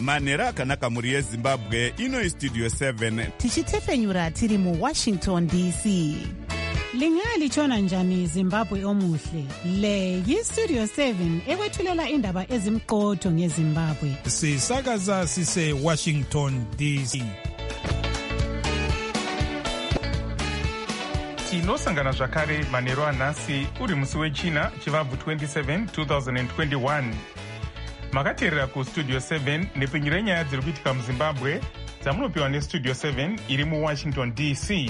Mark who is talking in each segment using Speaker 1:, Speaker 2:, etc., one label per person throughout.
Speaker 1: manhero akanaka mhuri yezimbabwe. Ino Studio 7
Speaker 2: tichitefenyura tiri muWashington DC.
Speaker 3: Lingalitshona njani Zimbabwe omuhle? Le yiStudio 7 ekwethulela indaba ezimqotho ngeZimbabwe.
Speaker 4: Sisakaza sise Washington DC.
Speaker 5: Tinosangana zvakare manheru anhasi uri musi wechina chivabvu 27 2021. Makateerera kuStudio 7 nepfenyuro renyaya dziri kuitika muZimbabwe dzamunopiwa neStudio 7 iri muWashington DC.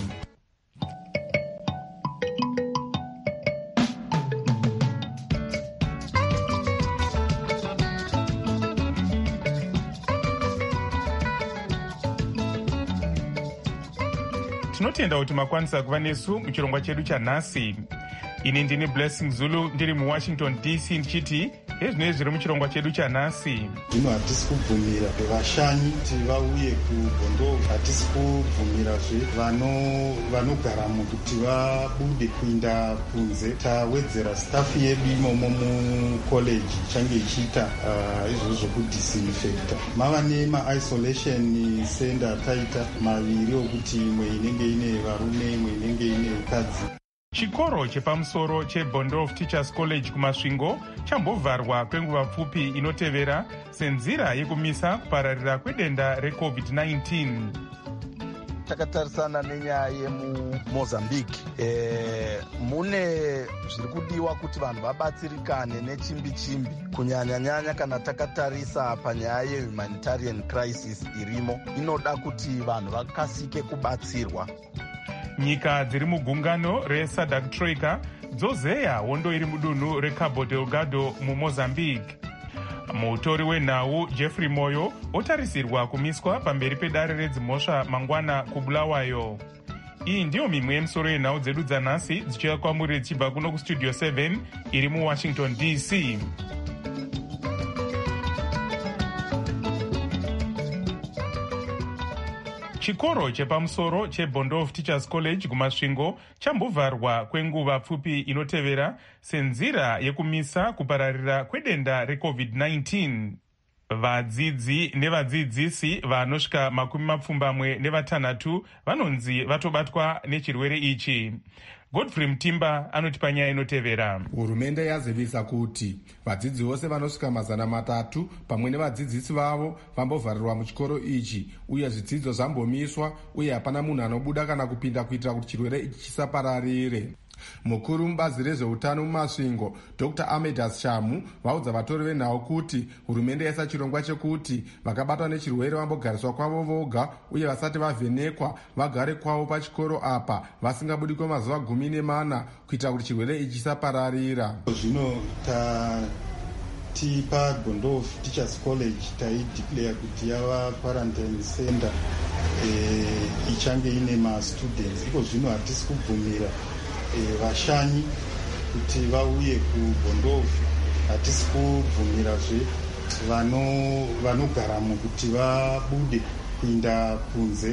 Speaker 5: Tinotenda kuti makwanisa kuva nesu muchirongwa chedu chanhasi. Ini ndini Blessing Zulu ndiri muWashington DC ndichiti ezvinenge zviri muchirongwa chedu chanhasi.
Speaker 6: Zvino hatisi kubvumira vashanyi kuti vauye kuBondovu, hatisi kubvumirazve vanogaramo kuti vabude kuinda kunze. Tawedzera staff yedu imomo mucollege ichange ichiita izvozvo kudisinfecta. Mava nema-isolation center taita maviri okuti imwe inenge ine varume imwe inenge ine vakadzi.
Speaker 5: Chikoro chepamusoro cheBondovu Teachers College kumasvingo chambovharwa kwenguva pfupi inotevera senzira yekumisa kupararira kwedenda reCovid-19.
Speaker 7: Takatarisana nenyaya yemuMozambique. Mune zviri kudiwa kuti vanhu vabatsirikane nechimbi-chimbi, kunyanya-nyanya kana takatarisa panyaya yehumanitarian crisis irimo. Inoda kuti vanhu vakasike kubatsirwa.
Speaker 5: Nyika dziri mugungano reSADC Troika dzozeya hondo iri mudunhu reCabo Delgado muMozambique. Mutori wenhau Jeffrey Moyo otarisirwa kumiswa pamberi pedare redzimhosva mangwana kuBulawayo. Iyi ndiyo mimwe yemisoro yenhau dzedu dzanhasi dzichiuya kwamuri dzichibva kuno kuStudio 7 iri muWashington DC. Chikoro chepamusoro cheBondovu Teachers College kumasvingo chambovharwa kwenguva pfupi inotevera senzira yekumisa kupararira kwedenda reCovid-19. Vadzidzi nevadzidzisi vanosvika 26 vanonzi vatobatwa nechirwere ichi. Godfrey Mtimba anoti panyaya inotevera.
Speaker 8: Hurumende yazivisa kuti vadzidzi vose vanosvika 300 pamwe nevadzidzisi vavo vambovharirwa muchikoro ichi, uye zvidzidzo zvambomiswa uye hapana munhu anobuda kana kupinda kuitira kuti chirwere ichi chisapararire. Mukuru mubazi rezveutano mumasvingo Dr. Amedas Shamu vaudza vatori venhau kuti hurumende yaisa chirongwa chekuti vakabatwa nechirwere vambogariswa kwavo voga uye vasati vavhenekwa vagare kwavo pachikoro apa vasingabudi kwemazuva 14 kuitira kuti chirwere ichi chisapararira.
Speaker 6: Zvino tipa Bondovu Teachers College taideclare kuti yava quarantine center ichange ine mastudents. Iko zvino hatisi kubvumira vashanyi kuti vauye kuBondovu, hatisi kubvumirazve vanogaramo kuti vabude kuinda kunze.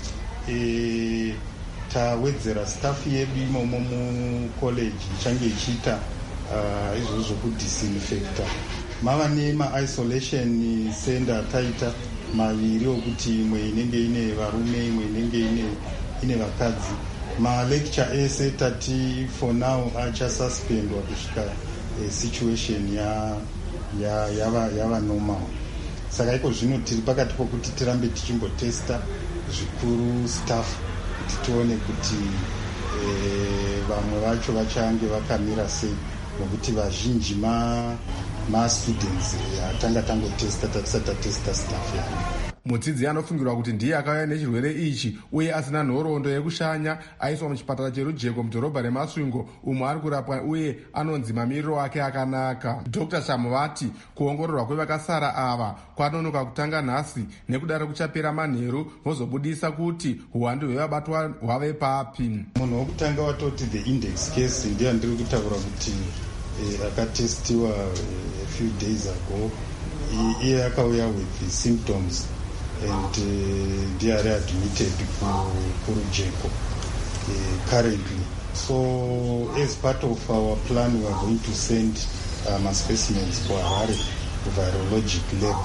Speaker 6: Tawedzera staff yedu imomo mucollege ichange ichiita izvozvo kudisinfecta. Mava nema-isolation center taita maviri okuti imwe inenge ine varume imwe inenge ine vakadzi. Malecture ese tati for now achasuspendwa kusvika situation yava normal. Saka iko zvino tiri pakati pokuti tirambe tichimbotesta zvikuru staff kuti tione kuti vamwe vacho vachange vakamira sei, nokuti vazhinji ma-students atanga tangotesta tatisati tatesta staff yavo.
Speaker 8: Mudzidzi anofungirwa kuti ndiye akauya nechirwere ichi uye asina nhoroondo yekushanya aiswa muchipatara cherujeko mudhorobha remasvingo umwe ari kurapwa uye anonzi mamiriro ake akanaka. Dr. Shamu vati kuongororwa kwevakasara ava kwanonoka kutanga nhasi, nekudaro kuchapera manheru vozobudisa kuti uwandu hwevabatwa hwave papi.
Speaker 6: Munhu wokutanga watoti the index case ndiye ndiri kutaura kuti akatestiwa a few days ago, iye akauya with the symptoms and they are admitted kurujeko currently. So as part of our plan, we are going to send specimens for Harare to virologic lab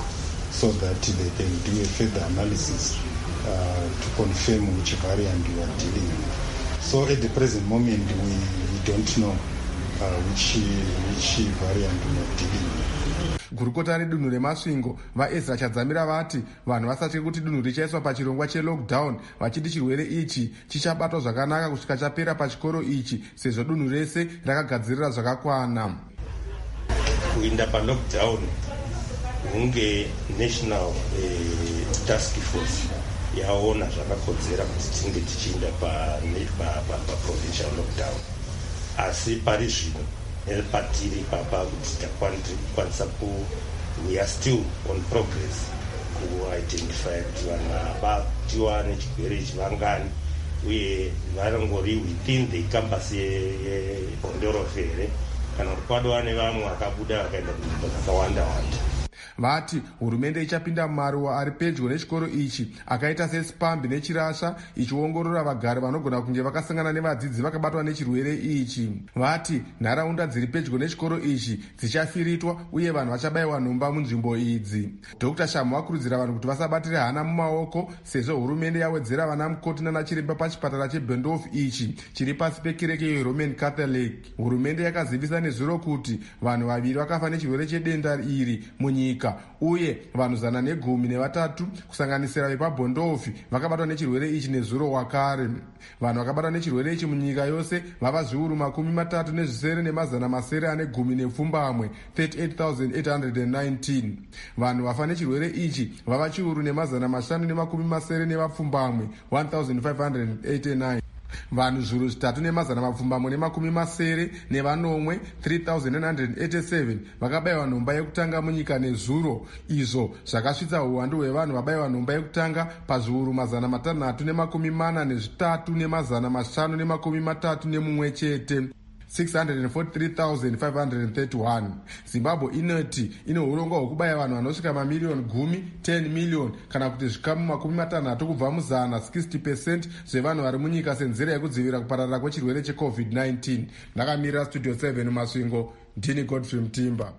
Speaker 6: so that they can do a further analysis to confirm which variant we are dealing with. So at the present moment, we don't know which variant we are dealing with.
Speaker 8: Gurukota redunhu remasvingo vaEzra Chadzamira vati vanhu vasatye kuti dunhu richaiswa pachirongwa chelockdown, vachiti chirwere ichi chichabatwa zvakanaka kusvika chapera pachikoro ichi sezvo dunhu rese rakagadzirira zvakakwana.
Speaker 9: Kuinda palockdown hunge national task force yaona zvakakodzera kuti tinge tichiinda pa-provincial lockdown, asi pari zvino patiri papa kuti takwanisa we are still on progress ku-identify kuti vanhu abatiwa nechirwere ichi vangani uye varangori within the campus yeBondorofe here kana kuti kwadova nevamwe vakabuda vakaenda kunzvimbo dzakawanda-wanda.
Speaker 8: Vati hurumende ichapinda mumaruwa ari pedyo nechikoro ichi akaita seSpambi neChirasha ichiongorora vagari vanogona kunge vakasangana nevadzidzi vakabatwa nechirwere ichi. Vati nharaunda dziri pedyo nechikoro ichi dzichafiritwa uye vanhu vachabayiwa nhomba munzvimbo idzi. Dr. Shamu vakurudzira vanhu kuti vasabatire hana mumaoko sezvo hurumende yawedzera vana mukoti nanachiremba pachipatara cheBendorf ichi chiri pasi pekereke yeRoman Catholic. Hurumende yakazivisa nezuro kuti vanhu vaviri vakafa nechirwere chedenda iri munyika uye vanhu 113 kusanganisira vepaBondorf vakabatwa nechirwere ichi nezuro wakare. Vanhu vakabatwa nechirwere ichi munyika yose vava zviuru 37,910 38,819. Vanhu vafa nechirwere ichi vava chiuru 570 1589. Vanhu zviuru 3,370 3,987 vakabayiwa nhomba yekutanga munyika nezuro, izvo zvakasvitsa uwandu hwevanhu vabayiwa nhomba yekutanga pazviuru 643,531 chete. 643,531. Zimbabwe inoti ine urongwa hwekubayira vanhu vanosvika mamiliyoni 10 miliyoni kana kuti zvikamu 60 kubva muzana 60% zvevanhu vari munyika senzira yekudzivirira kupararira kwechirwere cheCovid-19. Ndakamirira Studio 7 Masvingo, ndini Godfrey Mutimba.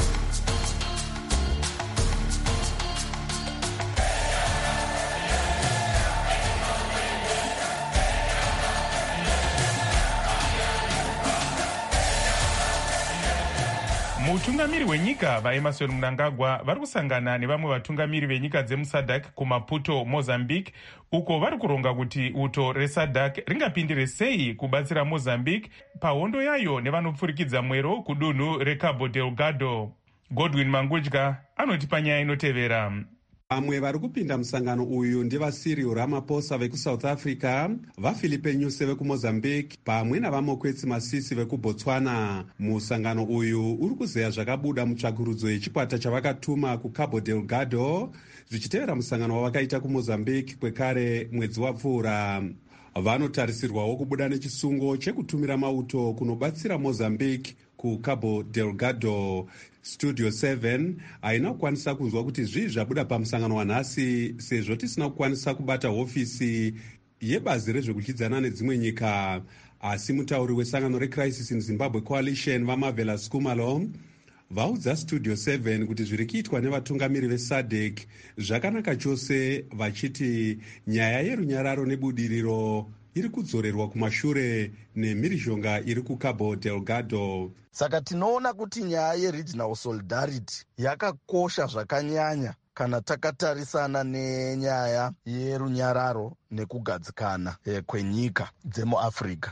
Speaker 5: Mutungamiri wenyika vaEmmerson Mnangagwa vari kusangana nevamwe vatungamiri venyika dzemuSADC kuMaputo, Mozambique, uko vari kuronga kuti uto reSADC ringapindire sei kubatsira Mozambique pahondo yayo nevanopfurikidza mwero kudunhu reCabo Delgado. Godwin Mangudya anotipa nyaya inotevera.
Speaker 10: Vamwe vari kupinda musangano uyu ndevacyril Ramaphosa vekuSouth Africa, vaPhilippe Nyusi vekuMozambique pamwe navaMokwetsi Masisi vekuBotswana. Musangano uyu uri kuzeya zvakabuda mutsvakurudzo yechikwata chavakatuma kuCabo Delgado zvichitevera musangano wavakaita kuMozambique kwekare mwedzi wapfuura. Vanotarisirwawo kubuda nechisungo chekutumira mauto kunobatsira Mozambique kuCabo Delgado. Studio 7 haina kukwanisa kunzwa kuti zvii zvabuda pamusangano wanhasi sezvo tisina kukwanisa kubata hofisi yebazi rezvekudyidzana nedzimwe nyika, asi mutauri wesangano reCrisis in Zimbabwe Coalition vaMarvelous Kumalo vaudza Studio 7 kuti zviri kuitwa nevatungamiri veSADC zvakanaka chose, vachiti nyaya yerunyararo nebudiriro iri kudzorerwa kumashure nemhirizhonga iri kuCabo Delgado.
Speaker 7: Saka tinoona kuti nyaya yeregional solidarity yakakosha zvakanyanya kana takatarisana nenyaya yerunyararo nekugadzikana kwenyika dzemuAfrica.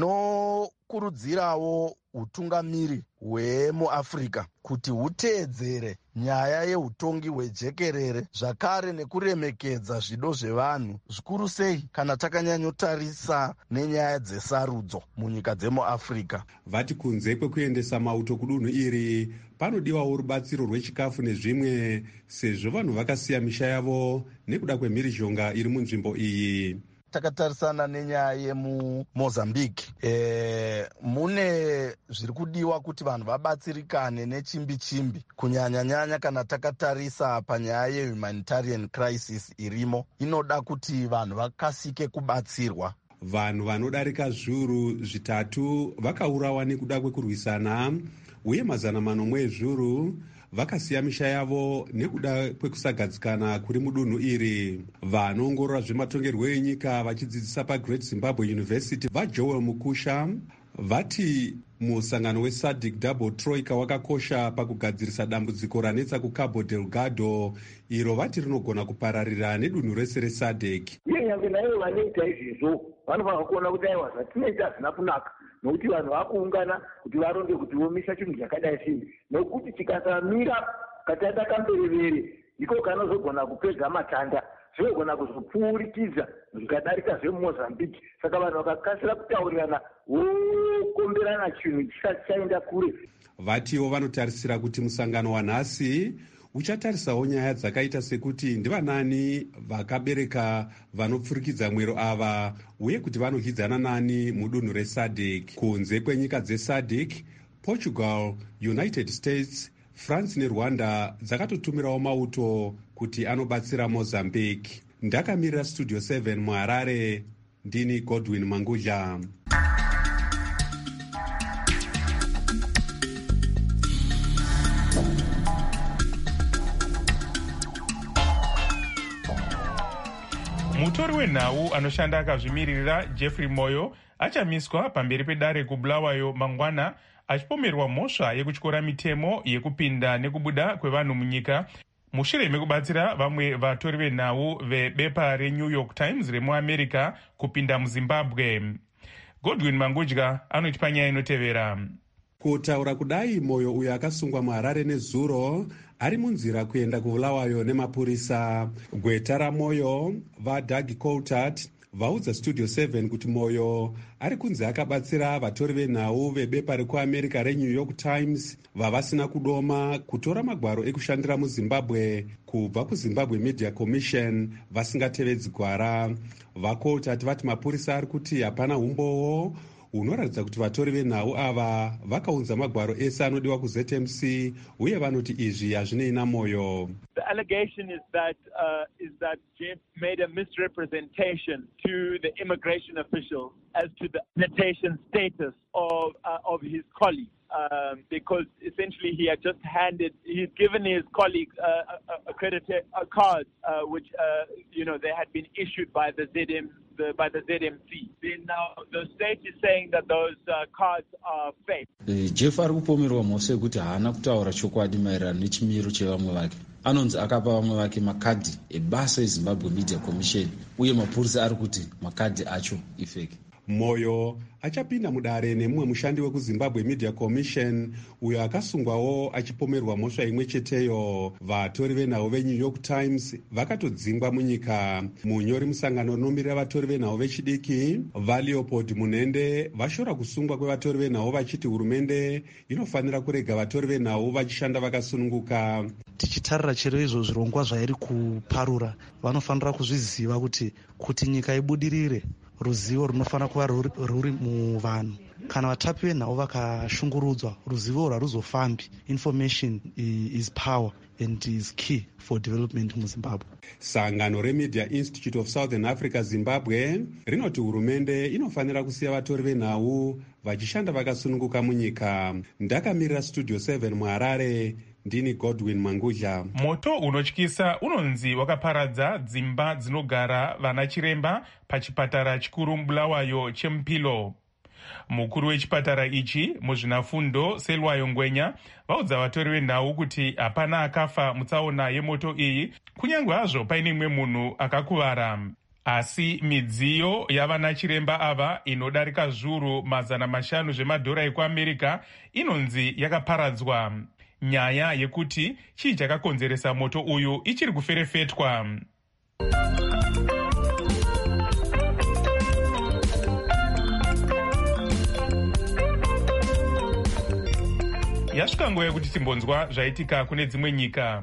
Speaker 7: Tinokurudzirawo utungamiri hwemuAfrica kuti huteedzere nyaya yeutongi hwejekerere zvakare nekuremekedza zvido zvevanhu, zvikuru sei kana takanyanyotarisa nenyaya dzesarudzo munyika dzemuAfrica.
Speaker 10: Vati kunze kwekuendesa mauto kudunhu iri panodiwawo rubatsiro rwechikafu nezvimwe, sezvo vanhu vakasiya misha yavo nekuda kwemhirizhonga iri munzvimbo iyi.
Speaker 7: Takatarisana nenyaya yemuMozambique, mune zviri kudiwa kuti vanhu vabatsirikane nechimbi-chimbi, kunyanya-nyanya kana takatarisa panyaya yehumanitarian crisis irimo. Inoda kuti vanhu vakasike kubatsirwa.
Speaker 10: Vanhu vanodarika zviuru 3 vakaurawa nekuda kwekurwisana, uye 400 ezviuru vakasiya misha yavo nekuda kwekusagadzikana kuri mudunhu iri. Vanoongorora zvematongerwo enyika vachidzidzisa paGreat Zimbabwe University vaJoel Mukusha vati musangano weSADC Double Troika wakakosha pakugadzirisa dambudziko ranetsa kuCabo Delgado, iro vati rinogona kupararira nedunhu rese reSADC.
Speaker 11: Uye nyange naivo vanoita izvizvo vanofanira kuona kuti aiwa zvatinoita hazvina kunaka, nokuti vanhu vakuungana kuti varonge kuti vomisa chinhu chakadai sei, nokuti tikasamira katanda kamberevere iko kanozogona kupedza matanda, zvinogona kuzopfuurikidza zvikadarika zveMozambique. Saka vanhu vakakasira kutaurirana vokomberana chinhu chisati chaenda kure.
Speaker 10: Vatiwo vanotarisira kuti musangano wanhasi uchatarisawo nyaya dzakaita sekuti ndivanani vakabereka vanopfurikidza mwero ava uye kuti vanohidzana nani mudunhu reSADC. Kunze kwenyika dzeSADC, Portugal, United States, France neRwanda dzakatotumirawo mauto kuti anobatsira Mozambique. Ndakamirira Studio 7 muHarare, ndini Godwin Manguja.
Speaker 5: Mutori wenhau anoshanda akazvimiririra Jeffrey Moyo achamiswa pamberi pedare kuBulawayo mangwana achipomerwa mhosva yekutyora mitemo yekupinda nekubuda kwevanhu munyika mushure mekubatsira vamwe vatori venhau vebepa reNew York Times remuAmerica kupinda muZimbabwe. Godwin Mangudya anotipa nyaya inotevera.
Speaker 10: Kutaura kudai, Moyo uyo akasungwa muHarare nezuro ari munzira kuenda kuBulawayo nemapurisa. Gweta raMoyo vaDoug Coulthard vaudza Studio 7 kuti Moyo ari kunzi akabatsira vatori venhau vebepa rekuAmerica reNew York Times vavasina kudoma kutora magwaro ekushandira muZimbabwe kubva kuZimbabwe Media Commission vasingatevedzi gwara. VaCoulthard vati mapurisa ari kuti hapana umbowo unoratidza kuti vatori venhau ava vakaunza magwaro ese anodiwa kuZMC uye vanoti izvi hazvinei naMoyo.
Speaker 12: The allegation is that Jeff made a misrepresentation to the immigration officials as to the annotation status of his colleague. Because essentially he's given his colleagues a card which they had been issued by the ZMC. Then now the state is saying that those cards are fake.
Speaker 13: Jeff ari kupomerwa mhosva yekuti haana kutaura chokwadi maererano nechimiro chevamwe vake. Anonzi akapa vamwe vake makadhi ebasa eZimbabwe Media Commission uye mapurisa ari kuti makadhi acho ifeki.
Speaker 10: Moyo achapinda mudare nemumwe mushandi wekuZimbabwe Media Commission uyo akasungwawo achipomerwa mhosva imwe cheteyo. Vatori venhau veNew York Times vakatodzingwa munyika. Munyori musangano unomirira vatori venhau vechidiki vaLeopold Munende vashora kusungwa kwevatori venhau vachiti hurumende inofanira kurega vatori venhau vachishanda vakasununguka.
Speaker 14: Tichitarira chero izvo zvirongwa zvairi kuparura, vanofanira kuzviziva kuti nyika ibudirire ruzivo runofanira kuva ruri muvanhu. Kana vatapi venhau vakashungurudzwa, ruzivo haruzofambi. Information is power and is key for development muZimbabwe.
Speaker 10: Sangano reMedia Institute of Southern Africa Zimbabwe rinoti hurumende inofanira kusiya vatori venhau vachishanda vakasununguka munyika. Ndakamirira Studio 7 muHarare, ndini Godwin Mangudya.
Speaker 5: Moto unotyisa unonzi wakaparadza dzimba dzinogara vana chiremba pachipatara chikuru muBulawayo cheMupilo. Mukuru wechipatara ichi muzvinafundo Selwayo Ngwenya vaudza vatori venhau kuti hapana akafa mutsaona yemoto iyi, kunyange hazvo paine mumwe munhu akakuvara. Asi midziyo yavana chiremba ava inodarika zviuru 500 zvemadhora ekuAmerica inonzi yakaparadzwa. Nyaya yekuti chii chakakonzeresa moto uyu ichiri kuferefetwa. Yasvika nguva yekuti timbonzwa zvaitika kune dzimwe nyika.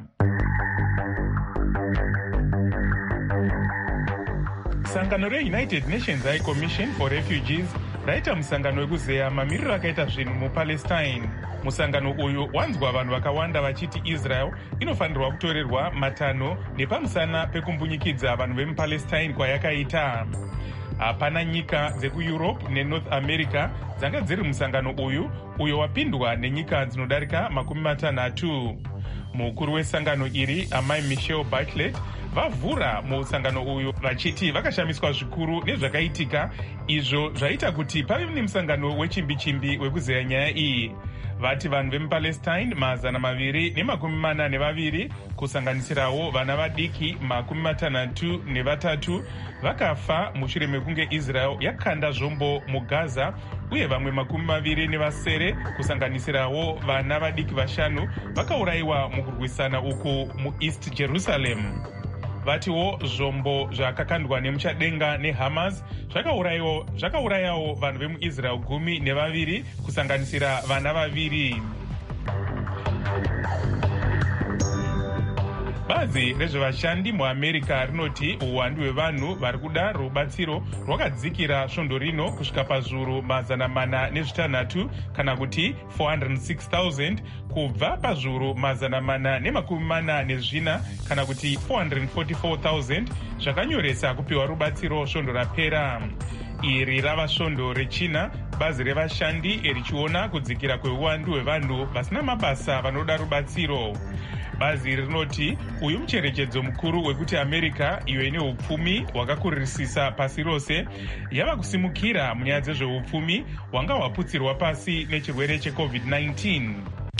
Speaker 5: Sangano reUnited Nations High Commission for Refugees raita musangano wekuzeya mamiriro akaita zvinhu muPalestine. Musangano uyu wanzwa vanhu vakawanda vachiti Israel inofanirwa kutorerwa matanho nepamusana pekumbunyikidza vanhu vemuPalestine kwayakaita. Hapana nyika dzekuEurope neNorth America dzanga dziri musangano uyu wapindwa nenyika dzinodarika 60. Mukuru wesangano iri amai Michelle Bachelet vavhura musangano uyu vachiti vakashamiswa zvikuru nezvakaitika izvo zvaita kuti pave nemusangano wechimbi-chimbi wekuzeya nyaya iyi. Vati vanhu vemupalestine 242 kusanganisirawo vana vadiki 63 vakafa mushure mekunge Israel yakanda zvombo muGaza, uye vamwe 27 kusanganisirawo vana vadiki 5 vakaurayiwa mukurwisana uku muEast Jerusalem. Vatiwo zvombo zvakakandwa nemuchadenga neHamas zvakaurayawo vanhu vemuIsrael 12 kusanganisira vana 2. Bazi rezvevashandi muAmerica rinoti uwandu hwevanhu vari kuda rubatsiro rwakadzikira svondo rino kusvika pazviuru 406 kana kuti 406,000 kubva pazviuru 444 kana kuti 444,000 zvakanyoresa kupiwa rubatsiro svondo rapera. Iri rava svondo rechina, bazi revashandi richiona kudzikira kweuwandu hwevanhu vasina mabasa vanoda rubatsiro. Bazi rinoti uyu mucherechedzo mukuru wekuti America, iyo ine upfumi hwakakurisisa pasi rose, yava kusimukira munyaya dzezveupfumi hwanga hwaputsirwa pasi nechirwere cheCovid-19.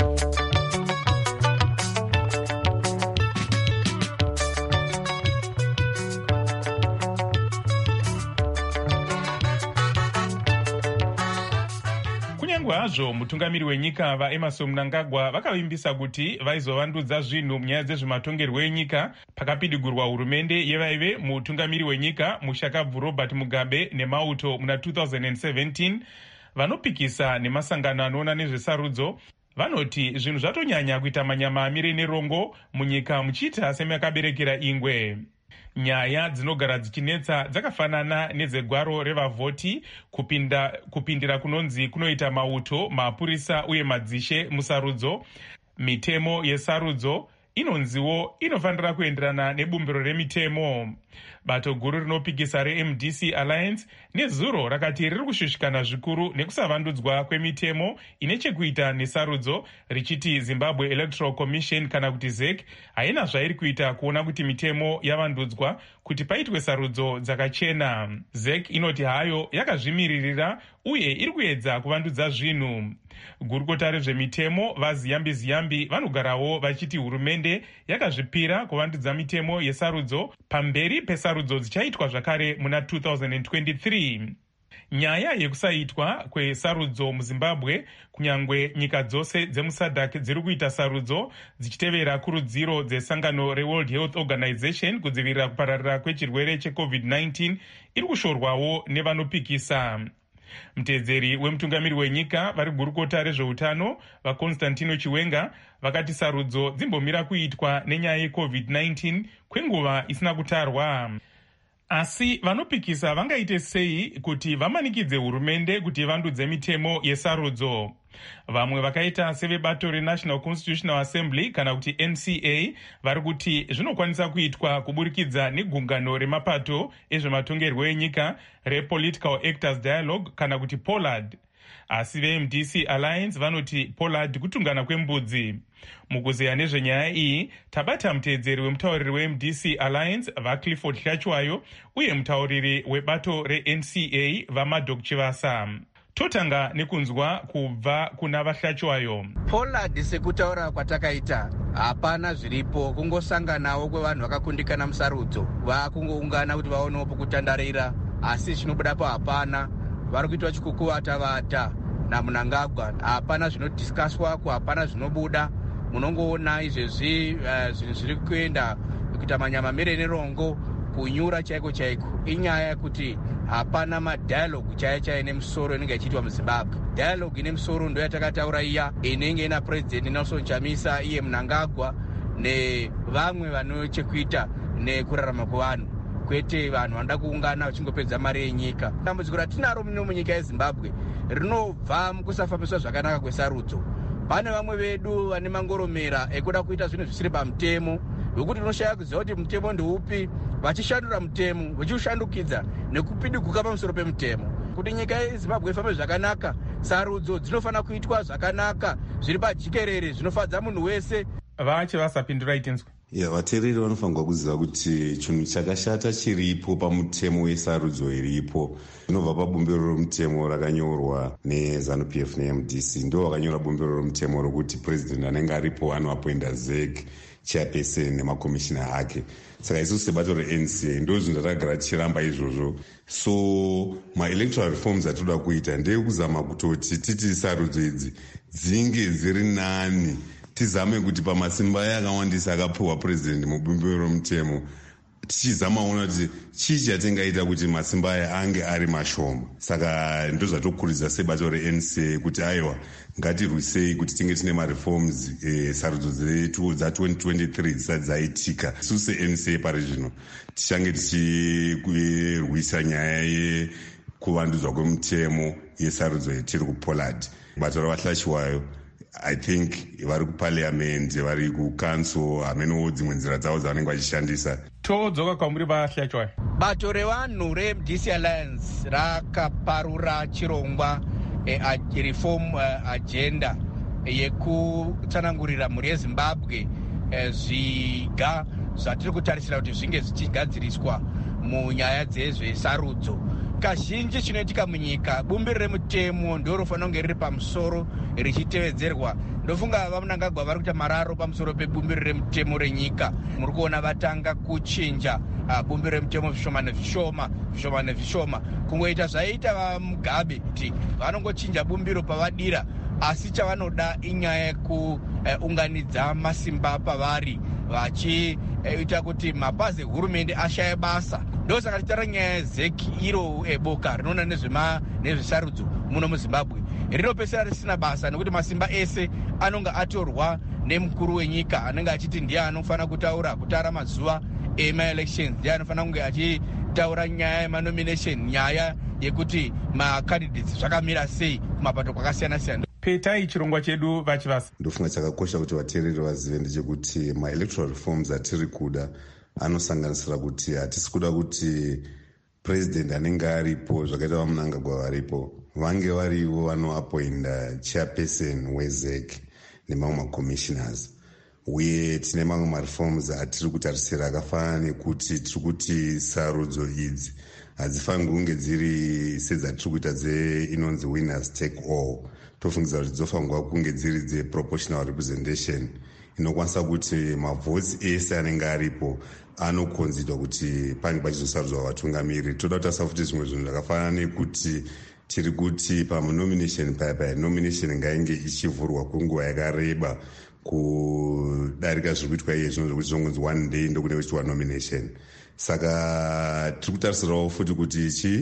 Speaker 5: Hazvo mutungamiri wenyika vaEmmerson Mnangagwa vakavimbisa kuti vaizovandudza zvinhu munyaya dzezvematongerwo enyika pakapidigurwa hurumende yevaive mutungamiri wenyika mushakabvu Robert Mugabe neMauto muna 2017. Vanopikisa nemasangano anoona nezvesarudzo vanoti zvinhu zvatonyanya kuita manyama nerongo munyika muchiita semakaberekera ingwe. Nyaya dzinogara dzichinetsa dzakafanana nedzegwaro revavhoti, kupindira kunonzi kunoita mauto, mapurisa uye madzishe musarudzo. Mitemo yesarudzo inonziwo inofanira kuenderana nebumbiro remitemo. Bato guru rinopikisa reMDC Alliance nezuro rakati riri kushushikana zvikuru nekusavandudzwa kwemitemo ine chekuita nesarudzo, richiti Zimbabwe Electoral Commission kana kuti ZEC haina zvairi kuita kuona kuti mitemo yavandudzwa kuti paitwe sarudzo dzakachena. ZEC inoti hayo yakazvimiririra uye iri kuedza kuvandudza zvinhu. Gurukota rezvemitemo vaZiyambi vanogarawo vachiti hurumende yakazvipira kuvandudza mitemo yesarudzo pamberi pesarudzo dzichaitwa zvakare muna 2023. Nyaya yekusaitwa kwesarudzo muZimbabwe, kunyangwe nyika dzose dzemuSADC dziri kuita sarudzo dzichitevera kurudziro dzesangano reWorld Health Organization kudzivirira kupararira kwechirwere cheCovid-19, iri kushorwawo nevanopikisa. Mutedzeri wemutungamiri wenyika vari gurukota rezveutano vaConstantino Chiwenga vakati sarudzo dzimbomira kuitwa nenyaya yeCovid-19 kwenguva isina kutarwa. Asi vanopikisa vangaite sei kuti vamanikidze hurumende kuti vandudze mitemo yesarudzo? Vamwe vakaita sevebato reNational Constitutional Assembly kana kuti NCA vari kuti zvinokwanisa kuitwa kuburikidza negungano remapato ezvematongerwo enyika rePolitical Actors Dialogue kana kuti POLAD. Asi veMDC Alliance vanoti POLAD kutungana kwembudzi. Mukuzeya nezvenyaya iyi tabata mutedzeri wemutauriri weMDC Alliance vaClifford Hlachwayo uye mutauriri webato reNCA vaMadok Chivasa. Totanga nekunzwa kubva kuna vaHlachwayo.
Speaker 15: POLAD sekutaura kwatakaita hapana zviripo, kungosanganawo kwevanhu vakakundikana musarudzo vakungoungana kuti vaonewo pokutandarira, asi chinobudapo hapana. Vari kuitwa chikukuvata vata naMnangagwa, hapana zvinodhiskaswako, hapana zvinobuda. Munongoona izvezvi zvinhu zviri kuenda kuita manyama nerongo, kunyura chaiko chaiko. Inyaya yekuti hapana madialogue chaiye nemusoro inenge ichiitwa muZimbabwe. Dialogue ine musoro ndo yatakataura iya inenge ina President Nelson Chamisa, iye Mnangagwa nevamwe vane chekuita nekurarama kwevanhu, kwete vanhu vanoda kuungana vachingopedza mari yenyika. Dambudziko ratinaro munyika yeZimbabwe rinobva mukusafambiswa zvakanaka kwesarudzo. Pane vamwe vedu vane mangoromera ekuda kuita zvinhu zvisiri pamutemo, wekuti unoshaya kuziva kuti mutemo ndeupi, vachishandura mutemo vachiushandukidza nekupidiguka pamusoro pemutemo. Kuti nyika yeZimbabwe ifambe zvakanaka, sarudzo dzinofanira kuitwa zvakanaka, zviri pajikerere, zvinofadza munhu wese.
Speaker 5: vache vasapindura itenzwe.
Speaker 16: Vateereri vanofanirwa kuziva kuti chinhu chakashata chiripo pamutemo wesarudzo iripo inobva pabumbiro romutemo rakanyorwa neZANU-PF neMDC. Ndo vakanyora bumbiro romutemo rokuti president anenge aripo anoapoinda ZEC, chairperson nemakomishina ake. Saka isusu sebato reNCA ndo zvinhu zvatagara tichiramba izvozvo. So maelectoral reforms atoda kuita ndeyekuzama kutoti titi sarudzo idzi dzinge dziri nani, tizame kuti pamasimba aya akawandisa akapuhwa president mubumbiro romutemo tichizamaona kuti chii chatingaita kuti masimba aya ange ari mashoma. Saka ndo zvatokuridza sebato reNCA kuti aiwa ngatirwisei kuti tinge tine mareforms sarudzo dzetu dza2023 dzisati dzaitika. Isusu seNCA pari zvino tichange tichirwisa nyaya yekuvandudzwa kwemutemo yesarudzo yetiri kuPollard. Bato ravahlashiwayo I think vari kuparliament, vari kucouncil, hamenewo dzimwe nzira dzavo dzavanenge vachishandisa.
Speaker 5: Todzoka kwamuri vaHlachwayo.
Speaker 15: Bato revanhu reMDC Alliance rakaparura chirongwa reform agenda yekutsanangurira mhuri yeZimbabwe zviga zvatiri kutarisira kuti zvinge zvichigadziriswa munyaya dzezvesarudzo. Kazhinji chinoitika munyika, bumbiro remutemo ndo rofanira kunge riri pamusoro richitevedzerwa. Ndofunga vaMnangagwa vari kuita mararo pamusoro pebumbiro remutemo renyika. Muri kuona vatanga kuchinja bumbiro remutemo zvishoma nezvishoma. Kungoita zvaita vaMugabe kuti vanongochinja bumbiro pavadira, asi chavanoda inyaya yekuunganidza masimba pavari vachiita kuti mapazi ehurumende ashaye basa. Ndosaka tichitaura nyaya yeZEC, iro boka rinoona nezvesarudzo muno muZimbabwe, rinopedzisira risina basa nekuti masimba ese anonga atorwa nemukuru wenyika anenge achiti ndiye anofanira kutara mazuva emaelections, ndiye anofanira kunge achitaura nyaya yemanomination, nyaya yekuti macandidates zvakamira sei kumapato kwakasiyana-siyana.
Speaker 5: Petai chirongwa chedu vachivasa.
Speaker 16: Ndofunga chakakosha kuti vateereri vazive ndechekuti maelectoral reforms atiri kuda anosanganisira kuti hatisi kuda kuti president anenge aripo zvakaita vaMnangagwa varipo vange varivo vanoapoinda chairperson weZEC nemamwe macommissioners. Uye tine mamwe mareforms atiri kutarisira akafanana nekuti tiri kuti sarudzo idzi hadzifaniri kunge dziri sedzatiri kuita inonzi winners take all. Tofungidza kuti dzofanirwa kunge dziri dzeproportional representation inokwanisa kuti mavhotsi ese anenge aripo anokonzerwa kuti pange pachizosarudzwa vatungamiri. Toda kutarisa futi zvimwe zvinhu zvakafanana nekuti tiri kuti pamunomination paya nomination ngainge ichivhurwa kwenguva yakareba kudarika zviri kuitwa iye zvino zvokuti zvongonzi one day ndokune kuchiitwa nomination. Saka tiri kutarisirawo futi kuti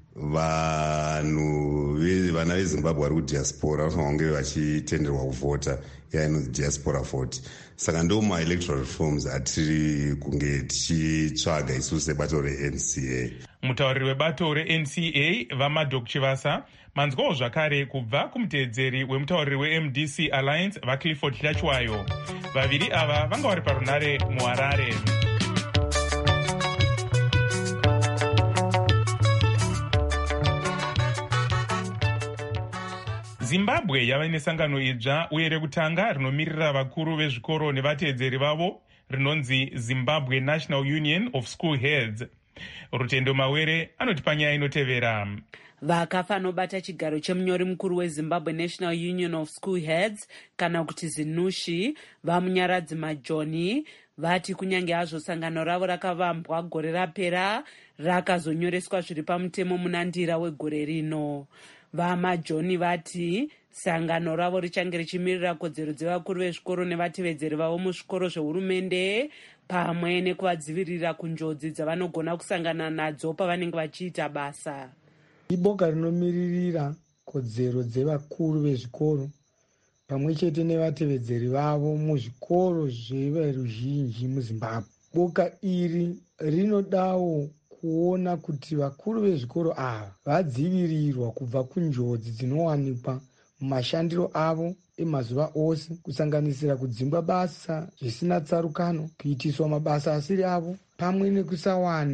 Speaker 16: vana veZimbabwe vari kudiaspora vanofanira kunge vachitenderwa kuvhota yainonzi diaspora vote. Saka ndo maelectoral reforms atiri kunge tichitsvaga isusu sebato reNCA.
Speaker 5: Mutauriri webato reNCA vaMadok Chivasa manzwawo zvakare kubva kumuteedzeri wemutauriri weMDC Alliance vaClifford Hlachwayo. Vaviri ava vanga vari parunare muHarare. Zimbabwe yava nesangano idzva uye rekutanga rinomirira vakuru vezvikoro nevateedzeri vavo rinonzi Zimbabwe National Union of School Heads. Rutendo Mawere anotipa nyaya inotevera.
Speaker 17: Vakafanobata chigaro chemunyori mukuru weZimbabwe National Union of School Heads kana kuti ZINUSHI vamunyaradzi Majoni vati kunyange hazvo sangano ravo rakavambwa gore rapera rakazonyoreswa zviri pamutemo munandira wegore rino. VaMajoni vati sangano ravo richange richimirira kodzero dzevakuru vezvikoro nevatevedzeri vavo muzvikoro zvehurumende pamwe nekuvadzivirira kunjodzi dzavanogona kusangana nadzo pavanenge vachiita basa.
Speaker 18: Iboka rinomiririra kodzero dzevakuru vezvikoro pamwe chete nevatevedzeri vavo muzvikoro zveveruzhinji muZimbabwe. Boka iri rinodawo kuona kuti vakuru vezvikoro ava vadzivirirwa kubva kunjodzi dzinowanikwa mumashandiro avo emazuva ose, kusanganisira kudzingwa basa zvisina tsarukano, kuitiswa mabasa asiri avo, pamwe nekusawana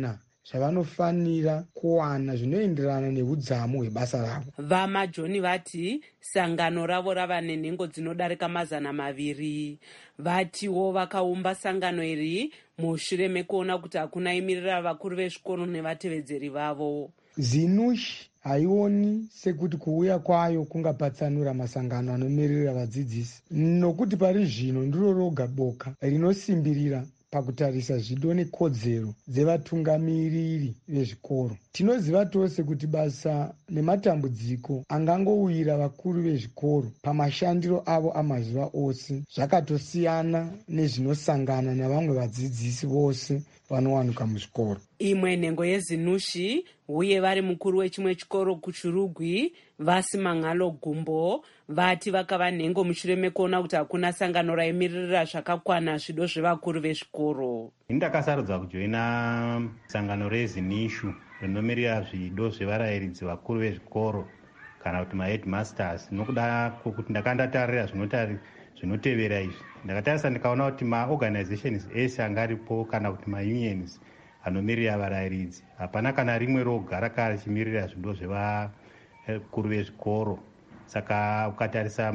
Speaker 18: zvavanofanira kuwana zvinoenderana neudzamu hwebasa ravo.
Speaker 17: VaMajoni vati sangano ravo rava nenhengo dzinodarika 200. Vatiwo vakaumba sangano iri mushure mekuona kuti hakuna imirira vakuru vezvikoro nevatevedzeri vavo.
Speaker 18: Zinushi haioni sekuti kuuya kwayo kungapatsanura masangano anomirira vadzidzisi, nokuti pari zvino ndiro roga boka rinosimbirira pakutarisa zvido nekodzero dzevatungamiriri vezvikoro. Tinoziva tose kuti basa nematambudziko angangowira vakuru vezvikoro pamashandiro avo amazuva ose zvakatosiyana nezvinosangana navamwe vadzidzisi vose vanowanikwa muzvikoro.
Speaker 17: Imwe nhengo yezinushi uye vari mukuru wechimwe chikoro kuchirugwi Vasimangalo Gumbo vati vakava nhengo mushure mekuona kuti hakuna sangano raimirira zvakakwana zvido zvevakuru vezvikoro.
Speaker 19: Ndakasarudza kujoina sangano rezinishu rinomirira zvido zvevarayiridzi vakuru vezvikoro kana kuti maheadmasters, nokuda kwokuti ndakandatarira zvinotevera izvi. Ndakatarisa ndikaona kuti maorganizations ese angaripo kana kuti maunions anomirira varayiridzi hapana kana rimwe roga rakachimirira zvido zvevakuru vezvikoro. Saka ukatarisa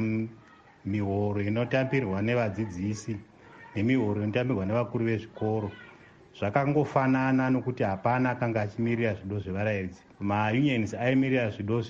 Speaker 19: mihoro inotambirwa nevadzidzisi nemihoro inotambirwa nevakuru vezvikoro zvakangofanana, nokuti hapana akanga achimirira zvido zvevarayiridzi. Maunions aimirira zvido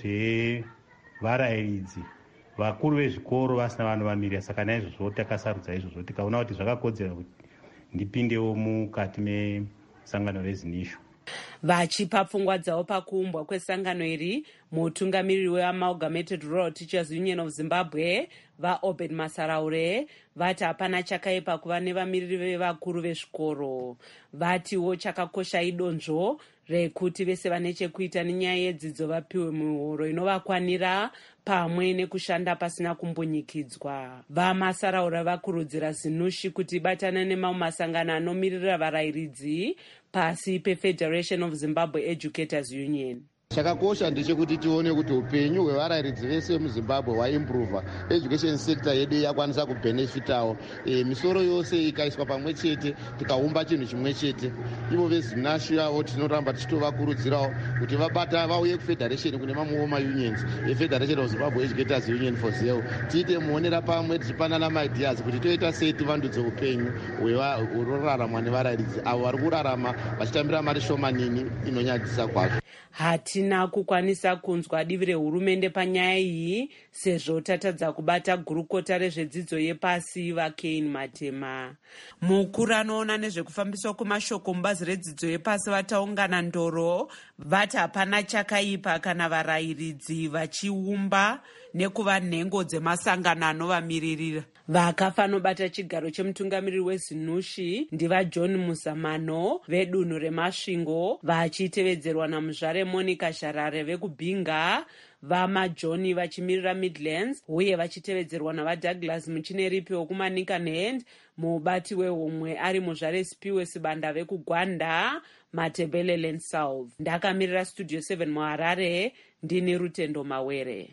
Speaker 19: zvevarayiridzi, vakuru vezvikoro vasina vanovamirira. Saka naizvozvo takasarudza izvozvo, tikaona kuti zvakakodzera kuti ndipindewo mukati mesangano rezinishu.
Speaker 17: Vachipa pfungwa dzavo pakuumbwa kwesangano iri, mutungamiriri weAmalgamated Rural Teachers Union of Zimbabwe vaObed Masaraure vati hapana chakaipa kuva nevamiriri vevakuru vezvikoro. Vatiwo chakakosha idonzvo rekuti vese vane chekuita nenyaya yedzidzo vapiwe mihoro inovakwanira pamwe nekushanda pasina kumbunyikidzwa. VaMasaraura vakurudzira zinushi kuti ibatane nemamwe masangano anomirira varayiridzi pasi peFederation of Zimbabwe Educators Union.
Speaker 20: Chakakosha ndechekuti tione kuti upenyu hwevarayiridzi vese muZimbabwe hwaimprova, education sector yedu yakwanisa kubenefitawo, misoro yose ikaiswa pamwe chete, tikaumba chinhu chimwe chete. Ivo vezinashu yavo tinoramba tichitovakurudzirawo kuti vauye kufederation kune mamwewo maunions eFederation of Zimbabwe Educators Union for ZEU, tiite muonera pamwe tichipanana maideas kuti toita sei tivandudze upenyu hunoraramwa nevarayiridzi avo vari kurarama vachitambira mari shomanini inonyadzisa kwazvo.
Speaker 17: Hatina kukwanisa kunzwa divi rehurumende panyaya iyi sezvo tatadza kubata gurukota rezvedzidzo yepasi vaKane Matema. Mukuru anoona nezvekufambiswa kwemashoko mubazi redzidzo yepasi vataungana ndoro vati hapana chakaipa kana varayiridzi vachiumba nekuva nhengo dzemasangano anovamiririra. Vakafanobata chigaro chemutungamiriri wezinushi ndivaJohn Muzamano vedunhu reMasvingo vachitevedzerwa namuzvare Monica Sharare vekubhinga, vaMajoni vachimirira Midlands uye vachitevedzerwa navaDouglas Muchineripi wokuManicaland, mubati wehomwe ari muzvare Spiwe Sibanda vekugwanda, Matebeleland South. Ndakamirira Studio 7 muHarare, ndini Rutendo Mawere.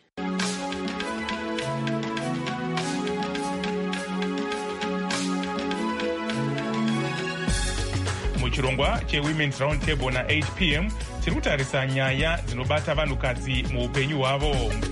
Speaker 5: Muchirongwa cheWomen's Roundtable na 8 p.m. tiri kutarisa nyaya dzinobata vanhukadzi muupenyu hwavo.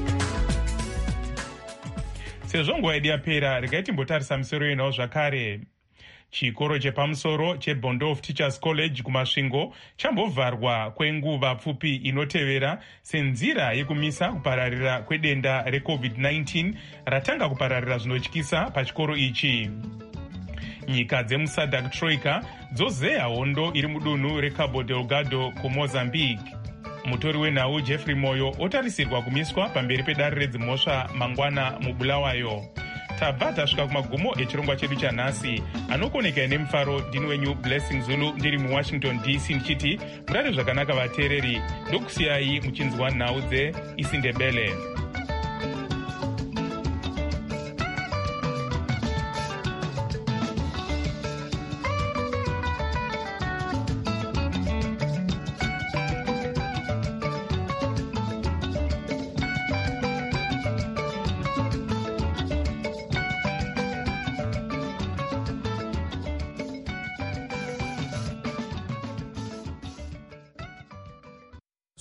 Speaker 5: Sezvo nguva yedu yapera, regai timbotarisa misoro yenawo zvakare. Chikoro chepamusoro cheBondov Teachers College kuMasvingo chambovharwa kwenguva pfupi inotevera senzira yekumisa kupararira kwedenda reCovid-19 ratanga kupararira zvinotyisa pachikoro ichi. Nyika dzemuSADC Troika dzozeya hondo iri mudunhu reCabo Delgado kuMozambique. Mutori wenhau Jeffrey Moyo otarisirwa kumiswa pamberi pedare redzimhosva mangwana muBulawayo. Tabva tasvika kumagumo echirongwa chedu chanhasi. Anokoneka nemufaro ndini wenyu Blessing Zulu ndiri muWashington DC ndichiti murare zvakanaka vateereri, ndokusiyai muchinzwa nhau dzeIsindebele.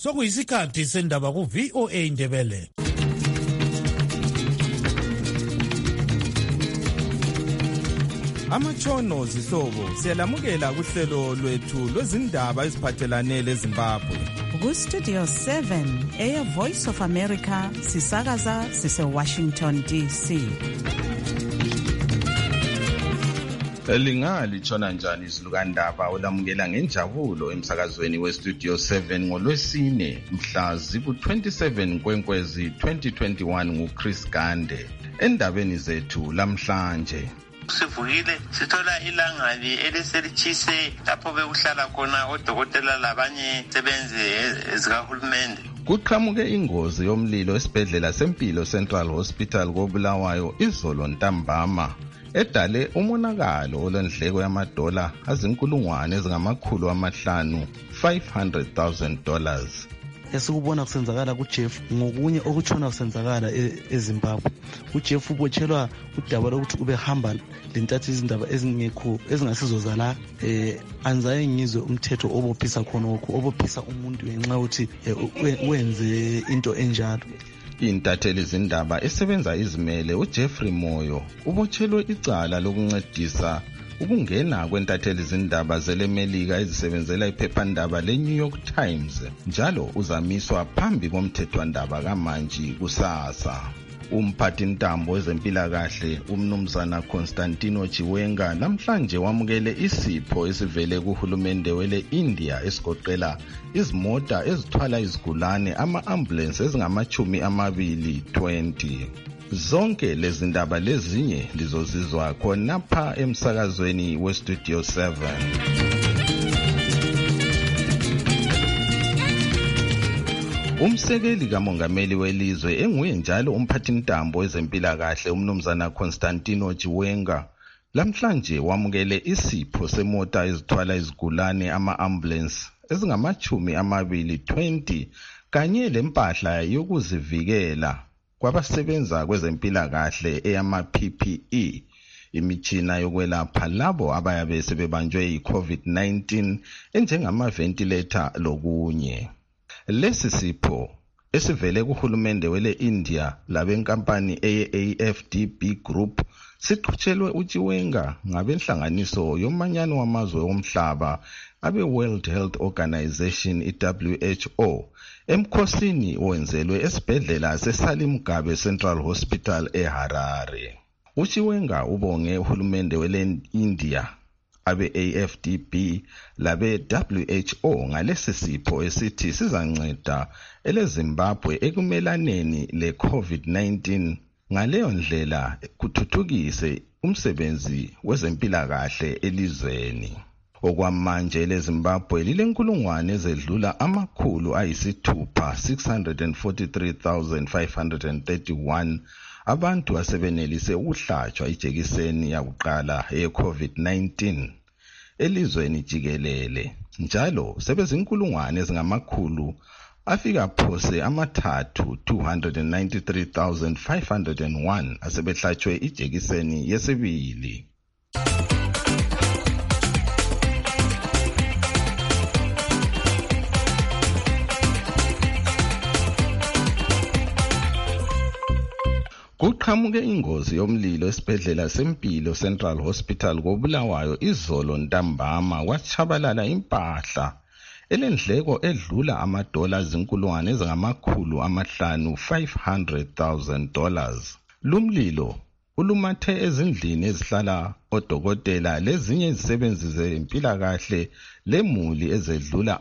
Speaker 4: sokuyisikhathi sendaba ku-VOA Indebele.
Speaker 1: Amatshono zihlobo siyalamukela kuhlelo lwethu lwezindaba eziphathelane leZimbabwe.
Speaker 2: Ku-Studio 7 Voice of America sisakaza sise-Washington DC.
Speaker 21: Lingalitshona njani izilukandaba olamukela ngenjabulo emsakazweni we-Studio 7 ngolwesine mhla ziku-27 Nkwenkwezi 2021 nguChris Gande. Endabeni zethu lamhlanje
Speaker 22: sivukile sithola ilangabi eliselitshise lapho bekuhlala khona odokotela labanye sebenze ezikahulumende.
Speaker 21: Kuqhamuke ingozi yomlilo esibhedlela sempilo Central Hospital koBulawayo izolo ntambama edale umonakalo olendleko yamadola azinkulungwane ezingamakhulu 500,000.
Speaker 14: Esikubona kusenzakala kuJeff ngokunye okutshona kusenzakala eZimbabwe. uJeff ubotshelwa udaba lokuthi ubehamba lentatha izindaba ezingekho ezingasizo la anzaye ngizwe umthetho obophisa khonokho obophisa umuntu ngenxa ukuthi wenze into enjalo.
Speaker 21: Intatheli izindaba esebenza izimele uJeffrey Moyo ubotshelwe icala lokuncedisa ukungena kwentatheli izindaba zelemelika ezisebenzela iphephandaba leNew York Times njalo uzamiswa phambi komthethwandaba kaManji kusasa. Umphathi ntambo wezempilakahle umnumzana Constantino Chiwenga namhlanje wamukele isipho esivele kuhulumende wele India esigoqela izimota ezithwala izigulane ama-ambulance ezingama-20. Zonke lezi ndaba lezinye lizozizwa khonapha emsakazweni we-Studio 7. Umsekeli kamongameli welizwe enguye njalo umphathintambo wezempilakahle umnumzana Constantino Chiwenga lamhlanje wamukele isipho semota ezithwala izigulane ama-ambulance ezingama-20 kanye lempahla yokuzivikela kwabasebenza kwezempilakahle eyama-PPE, imitshina yokwelapha labo abayabe sebebanjwe yi-COVID-19 enjengama-ventilator lokunye. Lesi sipho esivele kuhulumende wele India labenkampani AFDB Group siqhutshelwe uChiwenga ngabenhlanganiso yomanyano wamazwe omhlaba abe-World Health Organization WHO emkhosini owenzelwe esibhedlela seSalim Gabe Central Hospital eHarare. uChiwenga ubonge uhulumende wele India abe-AFDB labe-WHO ngalesi sipho esithi sizanceda eleZimbabwe ekumelaneni le-COVID-19 ngaleyo ndlela kuthuthukise umsebenzi wezempilakahle elizweni. Okwamanje eleZimbabwe lilenkulungwane ezedlula 643,531 abantu asebenelise ukuhlatshwa ijekiseni yakuqala ye-COVID-19 elizweni jikelele. Njalo sebezinkulungwane ezingamakhulu afika phose 293,501 asebehlatshwe ijekiseni yesibili. Kuqhamuke ingozi yomlilo esibhedlela sempilo Central Hospital koBulawayo izolo ntambama kwatshabalala impahla elendleko edlula amadola azinkulungwane ezingamakhulu 500,000. Lumlilo ulumathe ezindlini ezihlala odokotela lezinye izisebenzi zempilakahle lemuli ezedlula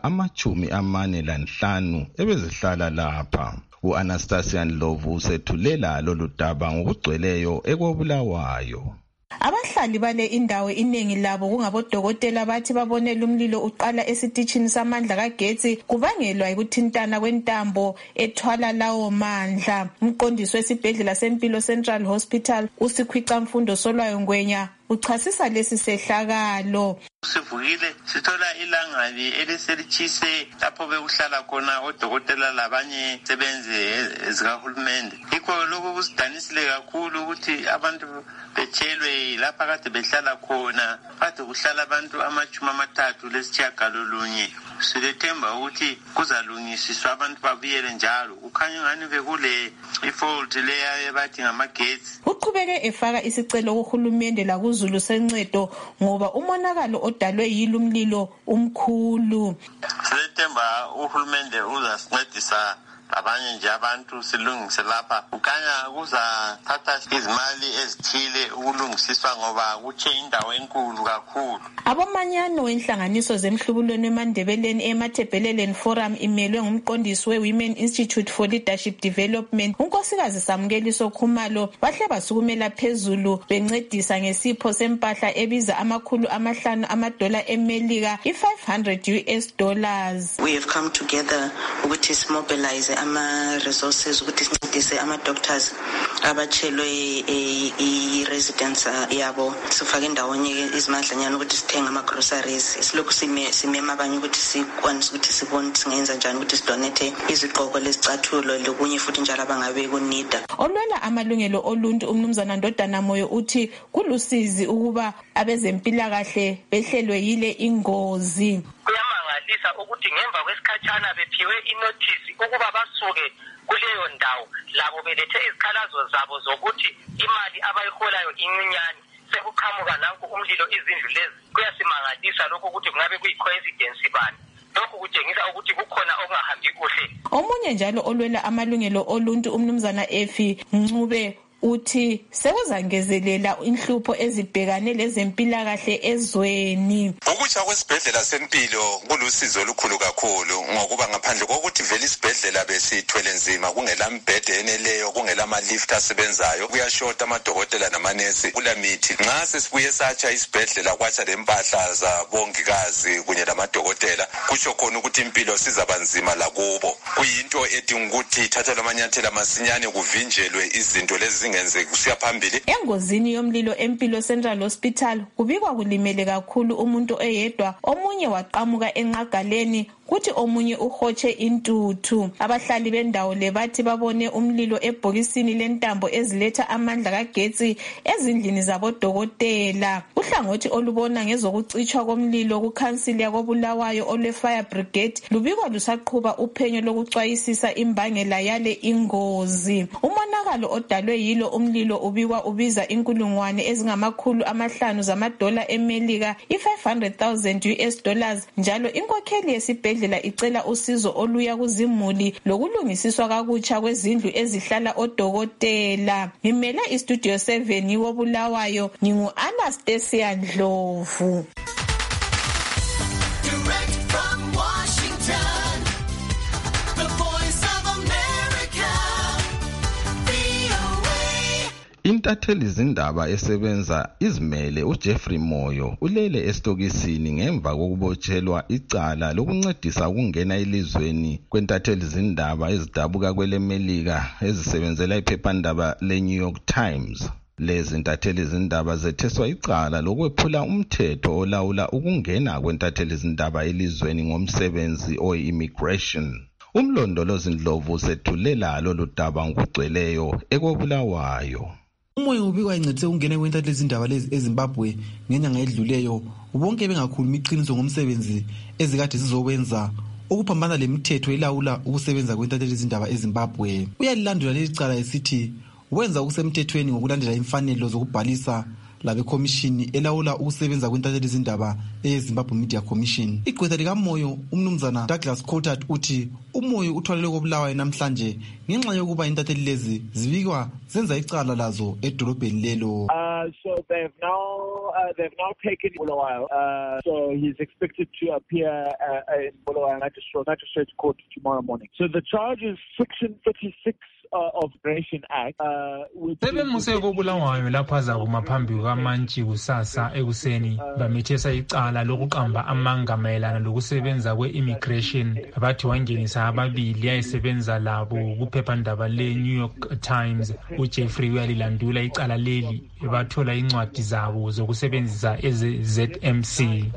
Speaker 21: 45 ebezihlala lapha. U-Anastasia Ndlovu usethulela lolu daba ngokugcweleyo ekoBulawayo.
Speaker 23: Abahlali bale indawo iningi labo kungabodokotela bathi babone lumlilo uqala esitishini samandla kagetsi kubangelwa ukuthintana kwentambo ethwala lawo mandla. Umqondisi wesibhedlela sempilo Central Hospital uSikhwica Mfundo Solwayo Ngwenya uchasisa lesi sehlakalo.
Speaker 22: Sivukile sithola ilangabi eliselitshise lapho bekuhlala khona odokotela labanye sebenze ezikahulumende. Yikho lokho kusidanisile kakhulu ukuthi abantu betshelwe lapha kade behlala khona kade kuhlala abantu 30 lesitshiyagalolunye silethemba ukuthi kuzalungisiswa abantu babuyele njalo. Kukhanya ngani bekule ifault leya bathi ngamagetsi.
Speaker 23: Uqhubeke efaka isicelo kuhulumende lakuzulu sencedo ngoba umonakalo odalwe yilumlilo umkhulu.
Speaker 22: Silethemba uhulumende uzasincedisa abanye nje abantu silungise lapha. Kukhanya kuzathatha izimali ezithile ukulungisiswa ngoba kutshe indawo enkulu kakhulu.
Speaker 23: Abomanyano wenhlanganiso zemhlubulweni eMandebeleni eMathebheleleni Forum imelwe ngumqondisi we-Women Institute for Leadership Development unkosikazi Samukeliso Khumalo bahle basukumela phezulu bencedisa ngesipho sempahla ebiza $500 eMelika $500.
Speaker 3: We have come together ukuthi simobilize ama-resources ukuthi sincedise ama-doctors abatshelwe i-residence yabo sifake ndawonye izimadlanyana ukuthi sithenge ama-groceries. Silokhu simema abanye ukuthi sikwanise ukuthi sibone singenza njani ukuthi sidonate izigqoko lezicathulo lokunye futhi njalo abangabe kunida.
Speaker 23: Olwela amalungelo oluntu umnumzana Ndodana Moyo uthi kulusizi ukuba abezempilakahle behlelwe yile ingozi.
Speaker 6: Kuyamangalisa ukuthi ngemva kwesikhatshana bephiwe inothisi ukuba basuke kuleyo ndawo labo belethe izikhalazo zabo zokuthi imali abayiholayo incinyane sekuqhamuka nanku umlilo izindlu lezi. Kuyasimangalisa lokho ukuthi kungabe kuyi-coincidence bani. Lokhu kutshengisa ukuthi kukhona okungahambi kuhle.
Speaker 23: Omunye njalo olwela amalungelo oluntu umnumzana Efi Ncube uthi sekuzangezelela inhlupho ezibhekane lezempilakahle ezweni.
Speaker 9: Ukutsha kwesibhedlela sempilo kulusizo olukhulu kakhulu ngokuba ngaphandle kokuthi vele isibhedlela besithwele nzima kungela mbhede eneleyo kungela ama-lift asebenzayo kuyashota amadokotela namanesi kula mithi. Nxa sesibuye satsha isibhedlela kwatsha lempahla zabongikazi kunye lamadokotela kutsho khona ukuthi impilo sizaba nzima lakubo. Kuyinto edinga ukuthi ithathelwe amanyathelo masinyane kuvinjelwe izinto lezi kusiya phambili.
Speaker 23: Engozini yomlilo Empilo Central Hospital kubikwa kulimele kakhulu umuntu oyedwa, omunye waqamuka enqagaleni kuthi omunye uhotshe intuthu. Abahlali bendawo le bathi babone umlilo ebhokisini lentambo eziletha amandla kagetsi ezindlini zabodokotela. Uhlangothi olubona ngezokucitshwa komlilo kukhansili yakobulawayo olwe Fire Brigade lubikwa lusaqhuba uphenyo lokucwayisisa imbangela yale ingozi. Umonakalo odalwe yilo umlilo ubikwa ubiza $500,000 zamadola eMelika $500,000 njalo inkokheli yesibhedlela icela usizo oluya kuzimuli lokulungisiswa kakutsha kwezindlu ezihlala odokotela. Ngimele iStudio 7 yiwobulawayo ngingu-Anastasia Ndlovu.
Speaker 21: Intatheli zindaba esebenza izimele uJeffrey Moyo ulele estokisini ngemva kokubotshelwa icala lokuncedisa ukungena elizweni kwentatheli zindaba ezidabuka kweleMelika ezisebenzela iphephandaba leNew York Times. Lezi ntatheli zindaba zetheswa icala lokwephula umthetho olawula ukungena kwentatheli zindaba elizweni ngomsebenzi oyi-immigration. Umlondolozi Ndlovu usethulela lolu daba ngokugcweleyo ekobulawayo.
Speaker 24: Umoyo ubikwa incedise ukungena kwentatheli zindaba lezi eZimbabwe ngenyanga edluleyo bonke bengakhuluma iqiniso ngomsebenzi ezikade sizowenza ukuphambana lemithetho elawula ukusebenza kwentatheli zindaba eZimbabwe. Uyalilandula leli cala esithi wenza okusemthethweni ngokulandela imfanelo zokubhalisa labekhomishini elawula ukusebenza kwentatheli zindaba eZimbabwe Media Commission. Igqwetha likaMoyo umnumzana Douglas Coulthard uthi uMoyo uthwalelwe kobulawayo namhlanje ngenxa yokuba intatheli lezi zibikwa zenza icala lazo edolobheni lelo.
Speaker 12: So they've now taken Bulawayo. So he's expected to appear in Bulawayo Magistrate Court tomorrow morning. So the charge is Section 36 of Immigration Act.
Speaker 25: Sebemuse kobulawayo lapha zakuma phambi kwamantshi kusasa ekuseni bamethesa icala lokuqamba amanga mayelana lokusebenza kwe-immigration bathi wangenisa ababili ayesebenza labo kuphephandaba le-New York Times. uJeffrey uyalilandula icala leli bathola incwadi zabo zokusebenzisa eze-ZMC.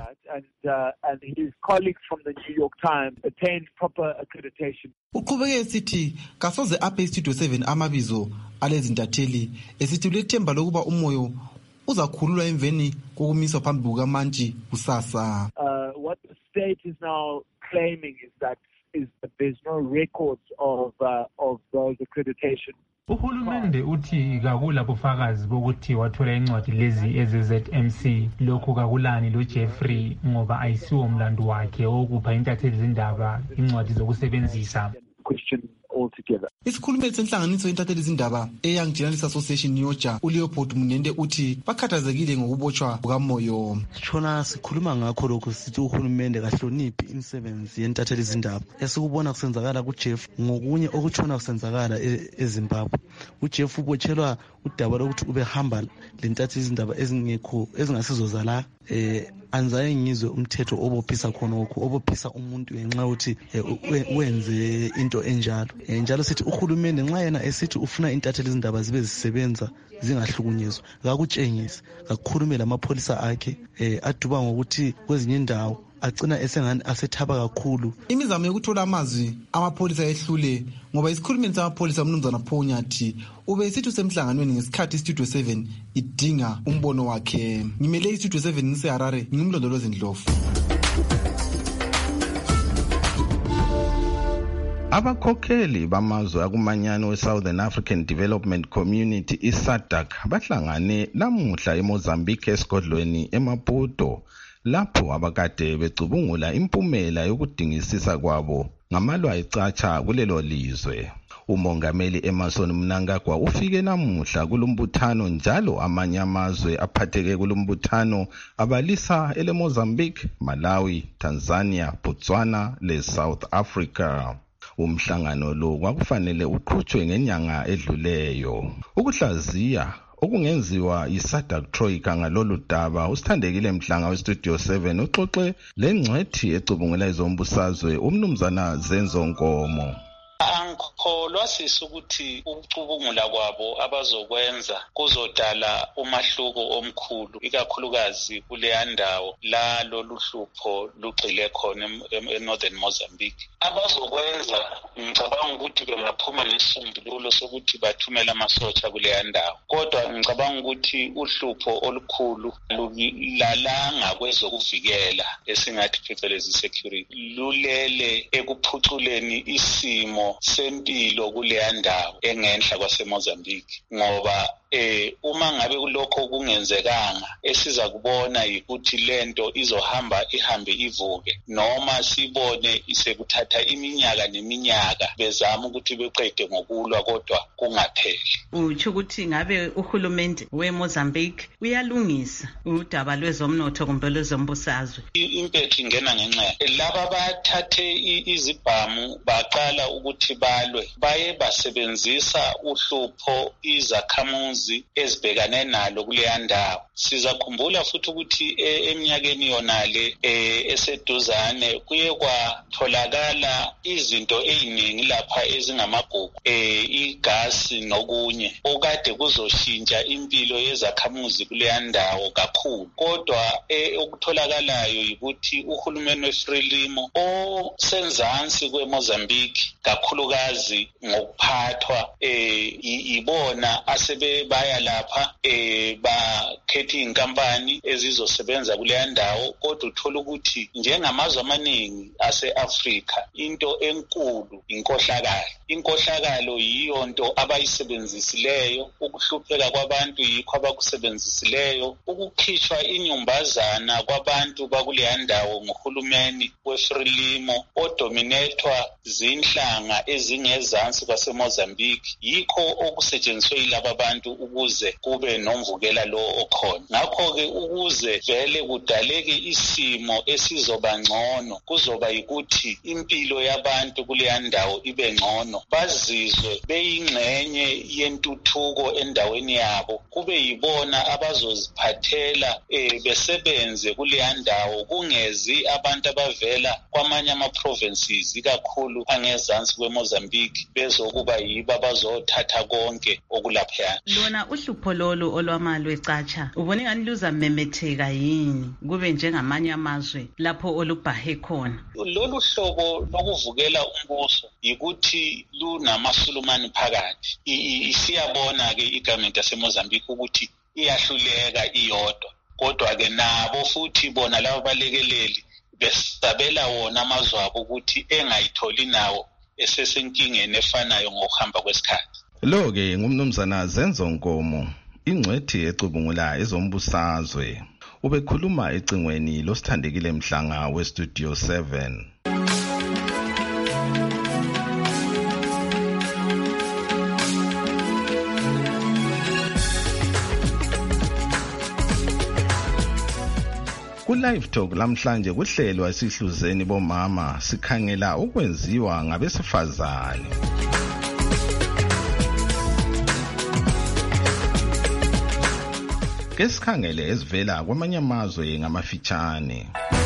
Speaker 12: And his colleagues from the New York Times attained proper accreditation.
Speaker 24: Uqhubeke esithi kasoze apha iStudio 7 amabizo alezi ntatheli esithi ulethemba lokuba uMoyo uzakhululwa emveni kokumiswa phambi kukamantshi kusasa.
Speaker 12: what the state is now claiming is that there's no records of those accreditation.
Speaker 25: Uhulumende uthi kakula bufakazi bokuthi wathola incwadi lezi eze-ZMC. Lokhu kakulani loJeffrey ngoba ayisiwo mlando wakhe okupha intatheli zindaba incwadi zokusebenzisa.
Speaker 24: Isikhulumeli senhlanganiso yentatheli izindaba eYoung Journalists Association Nyoja uLeopold Munende uthi bakhathazekile ngokubotshwa kukaMoyo.
Speaker 14: Sithona sikhuluma ngakho lokho sithi uhulumende kahloniphi imisebenzi yentatheli izindaba. Esikubona kusenzakala kuJeff ngokunye okutshona kusenzakala eZimbabwe. uJeff ubotshelwa udaba lokuthi ubehamba lentatheli izindaba ezingasizo zala anzaye ngizwe umthetho obophisa khonokho obophisa umuntu ngenxa ukuthi wenze into enjalo. Njalo sithi uhulumende nxa yena esithi ufuna intatheli izindaba zibe zisebenza zingahlukunyezwa akakutshengise akakhulume lamapholisa akhe aduba ngokuthi kwezinye indawo agcina esengani asethaba kakhulu.
Speaker 24: Imizamo yokuthola amazwi amapholisa ehlule ngoba isikhulumeli samapholisa umnumzana Phonyathi ubesithi usemhlanganweni ngesikhathi Studio 7 idinga umbono wakhe. Ngimele iStudio 7 ngiseHarare ngimlondoloze Ndlovu.
Speaker 21: Abakhokheli bamazwe akumanyano weSouthern African Development Community iSADC bahlangane namuhla eMozambique esigodlweni eMaputo lapho abakade becubungula impumela yokudingisisa kwabo ngamalwa ecatsha kulelo lizwe. Umongameli Emmerson Mnangagwa ufike namuhla kulombuthano njalo amanye amazwe aphatheke kulombuthano abalisa eleMozambique, Malawi, Tanzania, Botswana leSouth Africa. Umhlangano lo kwakufanele uqhutshwe ngenyanga edluleyo. Ukuhlaziya okungenziwa iSADC Troika ngalolu daba usithandekile Mhlanga weStudio 7 uxoxe lengcwethi ecubungela izombusazwe umnumzana Zenzo Nkomo.
Speaker 7: Angikholwa ukuthi ukucubungula kwabo abazokwenza kuzodala umahluko omkhulu ikakhulukazi kuleya ndawo la lolu hlupho lugxile khona eNorthern Mozambique. Abazokwenza ngicabanga ukuthi bengaphuma nesisombululo sokuthi bathumele amasotsha kuleya ndawo. Kodwa ngicabanga ukuthi uhlupho olukhulu lulalanga kwezokuvikela esingathi phecelezi security lulele ekuphuculeni isimo sempilo kuleya ndawo engenhla kwaseMozambique ngoba uma ngabe kulokho kungenzekanga esiza kubona ukuthi lento ihambe ivuke noma sibone isekuthatha iminyaka neminyaka bezama ukuthi beqede ngokulwa kodwa kungapheli.
Speaker 2: Uthi ukuthi ngabe uhulumende weMozambique uyalungisa udaba lwezomnotho kumbe lwezombusazwe.
Speaker 7: Impethu ingena ngenxa laba bathathe izibhamu baqala ukuthi balwe baye basebenzisa uhlupho izakhamuzi ezibhekane nalo kuleya ndawo. Sizakhumbula futhi ukuthi eminyakeni yonale eseduzane kuye kwatholakala izinto eziningi lapha ezingamagugu igasi nokunye okade kuzoshintsha impilo yezakhamuzi kuleya ndawo kakhulu. Kodwa okutholakalayo ukuthi uhulumeni weFrelimo osenzansi kweMozambique kakhulukazi ngokuphathwa ibona baya lapha bakhetha inkampani ezizosebenza kuleya ndawo. Kodwa uthola ukuthi njengamazwe amaningi ase-Afrika into enkulu inkohlakalo yiyo nto abayisebenzisileyo, ukuhlupheka kwabantu yikho abakusebenzisileyo, ukukhishwa inyumbazana kwabantu bakuleya ndawo nguhulumeni weFrelimo odominethwa zinhlanga ezingezansi kwaseMozambique yikho okusetshenziswe yilaba abantu ukuze kube nomvukela lo okhona. Ngakho-ke ukuze vele kudaleke isimo esizoba ngcono kuzoba yikuthi impilo yabantu kuleya ndawo ibe ngcono, bazizwe beyingxenye yentuthuko endaweni yabo, kube yibona abazoziphathela besebenze kuleya ndawo kungezi abantu abavela kwamanye ama-provinces ikakhulu angezansi kweMozambique bezokuba yibo abazothatha konke okulaphayana.
Speaker 2: Lona uhlupho lolu olwamalo ecatsha ubone ngani luzamemetheka yini kube njengamanye amazwe lapho olubhahe khona?
Speaker 7: Lolu hlobo lokuvukela umbuso yikuthi lunamasulumani phakathi. Siyabona-ke igovernment yaseMozambique ukuthi iyahluleka iyodwa, kodwa-ke nabo futhi bona laba balekeleli besabela wona amazwe abo ukuthi engayitholi nawo esesenkingeni efanayo ngokuhamba kwesikhathi.
Speaker 21: Lo-ke ngumnumzana Zenzo Nkomo, ingcwethi ecubungula ezombusazwe. Ubekhuluma ecingweni losithandekile Mhlanga weStudio 7. Ku-Live Talk lamhlanje kuhlelwa isihluzeni bomama sikhangela ukwenziwa ngabesifazane. Ke sikhangele ezivela kwamanye amazwe ngamafitshane.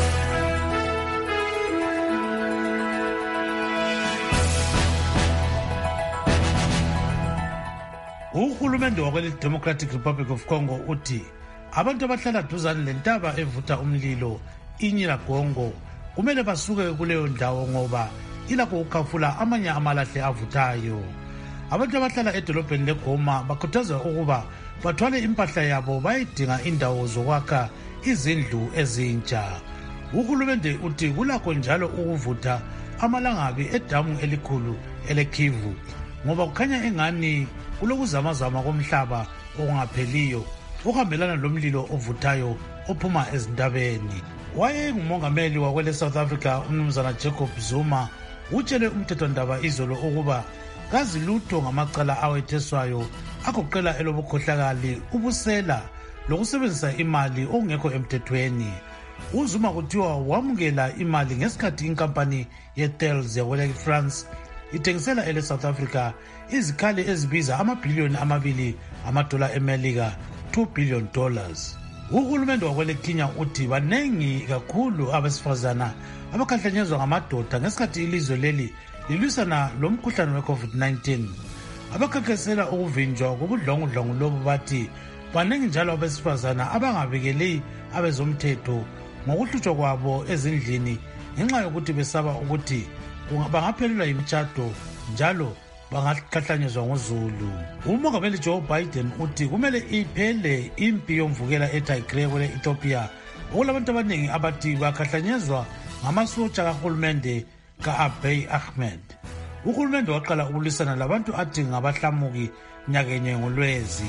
Speaker 4: Uhulumende wakwele Democratic Republic of Congo uthi abantu abahlala duzane lentaba evutha umlilo iNyiragongo kumele basuke kuleyo ndawo ngoba ilakho ukukhafula amanye amalahle avuthayo. Abantu abahlala edolobheni leGoma bakhuthazwa ukuba bathwale impahla yabo bayidinga indawo zokwakha izindlu ezintsha. Uhulumende uthi kulakho njalo ukuvutha amalangabi edamu elikhulu eleKivu ngoba kukhanya engani kulokuzamazama komhlaba okungapheliyo ukuhambelana lomlilo ovuthayo ophuma ezintabeni. Wayengumongameli wakwele South Africa umnumzana Jacob Zuma utshele umthethwandaba izolo ukuba kazi lutho ngamacala awetheswayo agoqela elobukhohlakali, ubusela lokusebenzisa imali okungekho emthethweni. uZuma kuthiwa wamukela imali ngesikhathi inkampani yeTels yakwele France ithengisela ele South Africa izikhali ezibiza amabhiliyoni $2 eMelika, $2 billion. Uhulumende wakwele Kenya uthi banengi kakhulu abesifazana abakhahlanyezwa ngamadoda ngesikhathi ilizwe leli lilwisana lomkhuhlane we-COVID-19. Abakhakhesela ukuvinjwa kokudlongudlongu lobo bathi banengi njalo abesifazana abangabekeli abezomthetho ngokuhlutshwa kwabo ezindlini ngenxa yokuthi besaba ukuthi bangaphelelwa yimitshato njalo bangakhahlanyezwa ngozulu. Umongameli Joe Biden uthi kumele iphele impi yomvukela eTigray kwele Ethiopia okulabantu abaningi abathi bakhahlanyezwa ngamasotsha kahulumende ka-Abiy Ahmed. Uhulumende waqala ukulwisana labantu athi ngabahlamuki nyakenye ngolwezi.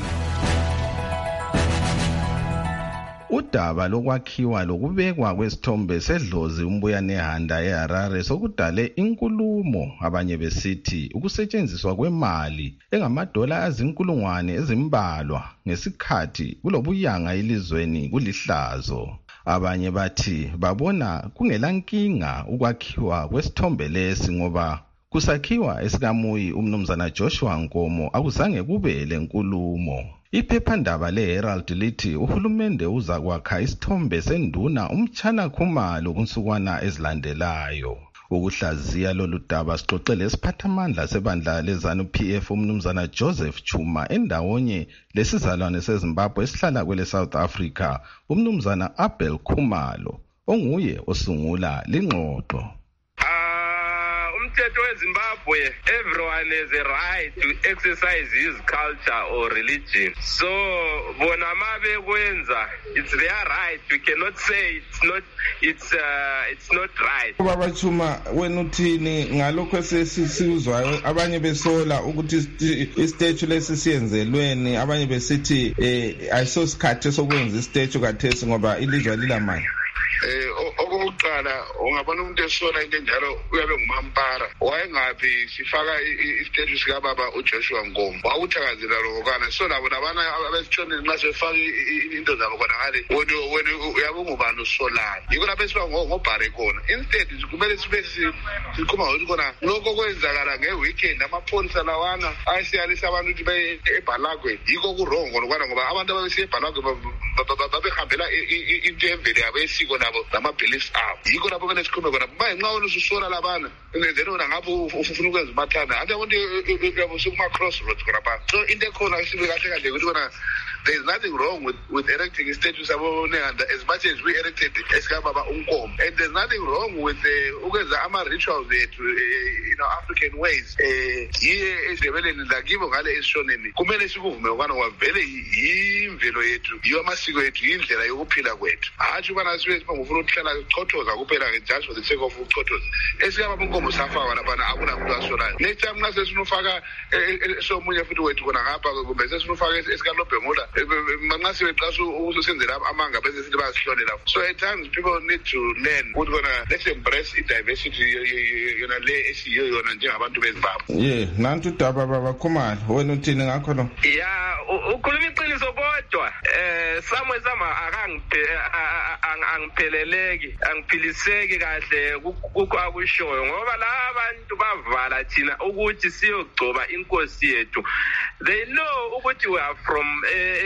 Speaker 21: Udaba lokwakhiwa lokubekwa kwesithombe sedlozi uMbuyanehanda eHarare sokudale inkulumo, abanye besithi ukusetshenziswa kwemali engamadola azinkulungwane ezimbalwa ngesikhathi kulobuyanga elizweni kulihlazo. Abanye bathi babona kungelankinga ukwakhiwa kwesithombe lesi ngoba kusakhiwa esikamuyi umnumzana Joshua Nkomo akuzange kube lenkulumo. Iphephandaba leHerald lithi uhulumende uza kwakha isithombe senduna uMtshana Khumalo kunsukwana ezilandelayo. Ukuhlaziya lolu daba sixoxele isiphathamandla sebandla leZANU-PF umnumzana Joseph Chuma endawonye lesizalwane seZimbabwe esihlala kwele South Africa umnumzana Abel Khumalo onguye osungula lingxoxo.
Speaker 8: Umthetho weZimbabwe, everyone has a right to exercise his culture or religion. So bona mabe kwenza, it's their right. We cannot say it's not right.
Speaker 10: Baba Chuma, wena uthini ngalokho esizwayo abanye besola ukuthi istatue lesi siyenzelweni, abanye besithi ayisosikhathi sokwenza istatue kathesi ngoba ilizwe lilamanye.
Speaker 11: Okokuqala ungabona umuntu esola into enjalo uyabe ngumampara. Wayengapi sifaka istatue sikababa uJoshua Nkomo wawuthakazela lokana so labo nabana abesitshonile nxa sefaka into zabo khona ngale wena uyabe ungubani usolayo yiko lapho esiba ngobhare khona. Instead kumele sibe sikhuma ukuthi khona lokho kwenzakala ngeweekend amapholisa lawana ayisiyalisa abantu ukuthi baye eBhalagwe yiko kurongo lokwana ngoba abantu ababesiye eBhalagwe babehambela into emvelo yabo esiko nabo nama-beliefs abo yiko lapho kumele sikhulume khona baye nxa wena ususola labana then wena ngabe ufuna ukwenza umathanda anti abantu yabo sekuma-crossroads khona pha. So into ekhona sibe kahle kahle ukuthi khona there is nothing wrong with erecting a statue sabonehanda as much as we erected esikababa uNkomo, and there's nothing wrong with ukwenza ama-rituals ethu African ways yiye ezibeleni lakibo ngale esishoneni kumele sikuvume ukwana kwavele yimvelo yethu yiyo amasiko ethu indlela yokuphila kwethu hathi ubana sibe ngufuna ukuhlala uchothoza kuphela just for the sake of uchothoza esikaba bonkomo safaka lapha akunamuntu asolayo next time nase sinofaka somunye futhi wethu kona ngapha kumbe sesinofaka esikalobhe ngola manqasi beqasha usenzela amanga bese sithi bazihlolela so at times people need to learn ukuthi kona let's embrace diversity yona le esiyo yona njengabantu beZimbabwe
Speaker 10: nantu daba baba Khumalo wena uthini ngakho lo
Speaker 8: ukhuluma iqiniso kodwa samwe sama angipheleleki angiphiliseki kahle akushoyo ngoba la abantu bavala thina ukuthi siyogcoba inkosi yethu they know ukuthi we are from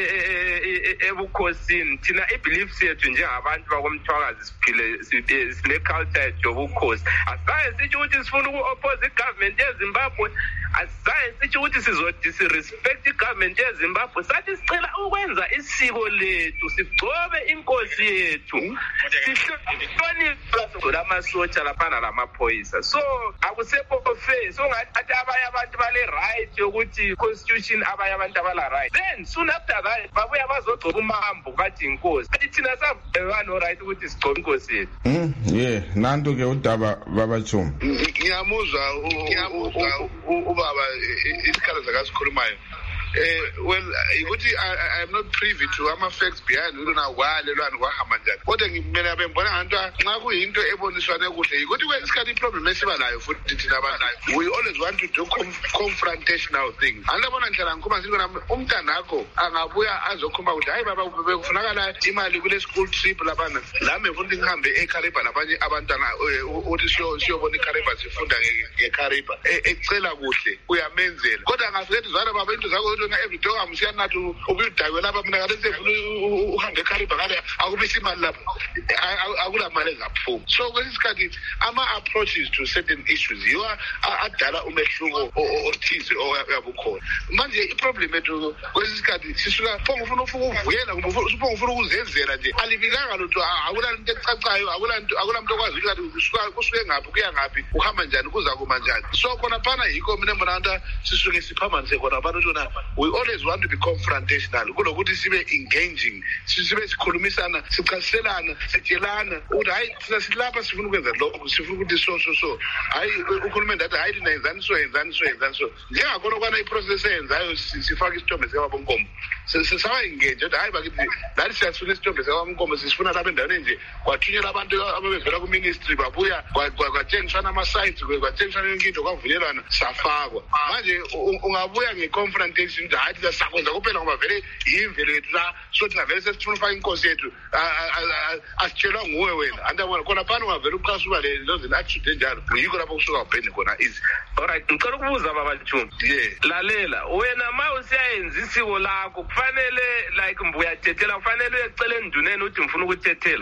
Speaker 8: ebukhosini thina ibeliefs yethu njengabantu bakomthwakazi siphile sine culture yethu yobukhosi asaye sithi ukuthi sifuna uku-oppose i-government yeZimbabwe asaye sithi ukuthi disrespect i-government yeZimbabwe sathi sicela ukwenza isiko lethu sigcobe inkosi yethu sihloniphe lamasotsha laphana lamaphoyisa so akusekho fair so ngathi abanye abantu bale right yokuthi constitution abanye abantu abala right then soon after that babuya bazogcoba umambo bathi inkosi athi thina sabano right ukuthi sigcobe inkosi yethu
Speaker 10: nanto ke udaba baba Chuma
Speaker 11: ngiyamuzwa ubaba isikhala zakasikhulumayo well ukuthi I am not privy to ama-facts behind ulona kwalelwana kwahamba njani kodwa ngimele abembona nganto nxa kuyinto eboniswane kuhle yikuthi kwesikhathi iproblem esiba nayo futhi thina abanayo we always want to do confrontational things andabona ngihlala ngikhuluma ngithi kona umntanakho angabuya azokhuluma ukuthi hayi baba bekufunakala imali kule school trip laphana lami ngifuna ukuthi ngihambe eKariba labanye abantwana ukuthi siyobona iKariba sifunda ngeKariba ecela kuhle uyamenzela kodwa angafike zwana baba into zakho every day amsiya nathi ubudaywe lapha mina kade sefuna uhambe eKariba ngale akubisa imali lapha akulamali ezaphuma so kwesikhathi ama-approaches to certain issues yiwa adala umehluko othize oyabukhona manje iproblem ethu kwesikhathi sisuka phongufuna ukuvuyela kumbe phongufuna ukuzenzela nje alibikanga lutho akulanto ecacayo akulanto okwazi ukuthi kusuke ngaphi kuya ngaphi uhamba njani kuza kuma njani so khona phana yikho mina mbona nta sisuke siphamanise khona abantu tona we always want to be confrontational kulokuthi sibe engaging sibe sikhulumisana sichazelana sitshelana ukuthi hayi thina silapha sifuna ukwenza lokho sifuna ukuthi so hayi ukhulumeni athi hayi thina yenzani so njengakhona kwana iprocess eyenzayo sifaka isithombe sekabonkomo sisaba engage ukuthi hayi bakithi lathi siyasifuna isithombe sekabonkomo sisifuna lapha endaweni nje kwathunyelwa abantu ababevela ku-ministry babuya kwatshengiswana ama-sites kwatshengiswana yonke into kwavunyelwana safakwa manje ungabuya nge-confrontation hayi thina sakwenza kuphela ngoba vele yimvelo yethu so thina vele sesifuna ufaka inkosi yethu asitshelwa nguwe wena andabona khona phana ungavele uqasa uba lozini attitude enjalo yikho lapho kusuka ubhene khona easy
Speaker 8: alright ngicela ukubuza baba Chuma lalela wena ma usiyayenza isiko lakho kufanele like mbuyatethela kufanele uyecela enduneni uthi ngifuna ukutethela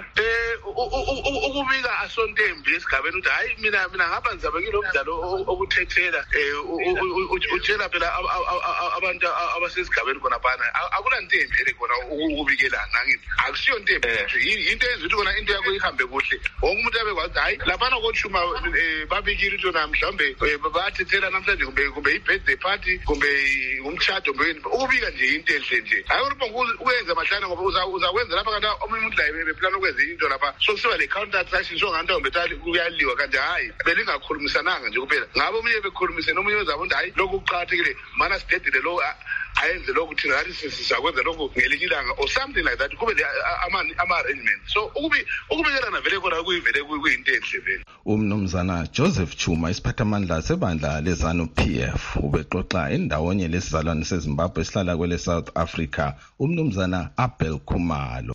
Speaker 11: ukubika asontembi esigabeni uthi hayi mina ngapha ngizabe ngilo mdlalo okuthethela utshela phela abantu abasesigabeni khona phana akulantembi ere khona ukubikelana nangithi akusiyo ntembi into enza ukuthi khona into yakho ihambe kuhle wonke umuntu abekwazi hayi laphana koThuma babikile into namhlanje bathethela namhlanje kumbe i-birthday party kumbe umtshado ukubika nje into enhle nje hayi ukuthi ukwenza mahlane ngoba uzakwenza lapha kanti omunye umuntu la beplana ukwenza into lapha so kusiba le counter attack so nganto betali kuyaliwa kanti hayi belingakhulumisananga nje kuphela ngabe omunye bekhulumise nomunye wezabo ukuthi hayi lokhu kuqhathekile mana sidedile lo ayenze lokhu thina lathi sizakwenza lokhu ngelinye ilanga or something like that kube ama-arrangement so ukubikelana vele kona kuyivele kuyinto enhle vele
Speaker 21: umnumzana Joseph Chuma isiphathamandla sebandla leZANU-PF ubexoxa endawonye lesizalwane seZimbabwe esihlala kwele South Africa umnumzana Abel Khumalo.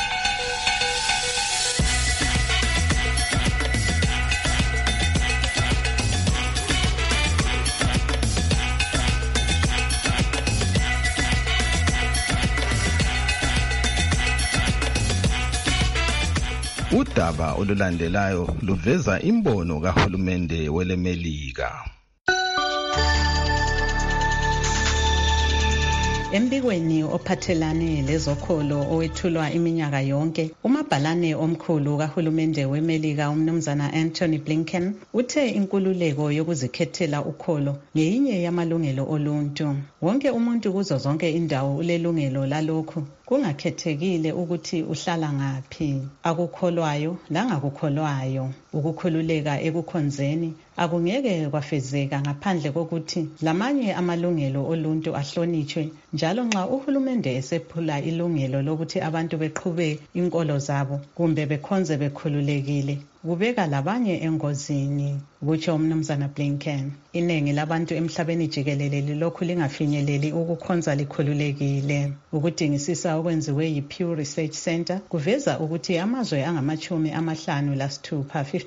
Speaker 21: Udaba olulandelayo luveza imbono kahulumende weleMelika.
Speaker 2: Embikweni ophathelane lezokholo owethulwa iminyaka yonke, umabhalane omkhulu kahulumende weMelika umnumzana Anthony Blinken uthe inkululeko yokuzikhethela ukholo ngeyinye yamalungelo oluntu. Wonke umuntu kuzo zonke indawo ulelungelo lalokhu, kungakhethekile ukuthi uhlala ngaphi, akukholwayo langakukholwayo. Ukukhululeka ekukhonzeni akungeke kwafezeka ngaphandle kokuthi lamanye amalungelo oluntu ahlonitshwe, njalo nxa uhulumende esephula ilungelo lokuthi abantu beqhube inkolo zabo kumbe bekhonze bekhululekile, kubeka labanye engozini, kutsho umnumzana Blinken. Iningi labantu emhlabeni jikelele lokhu lingafinyeleli ukukhonza likhululekile. Ukudingisisa okwenziwe yi-Pew Research Center kuveza ukuthi amazwe angama-56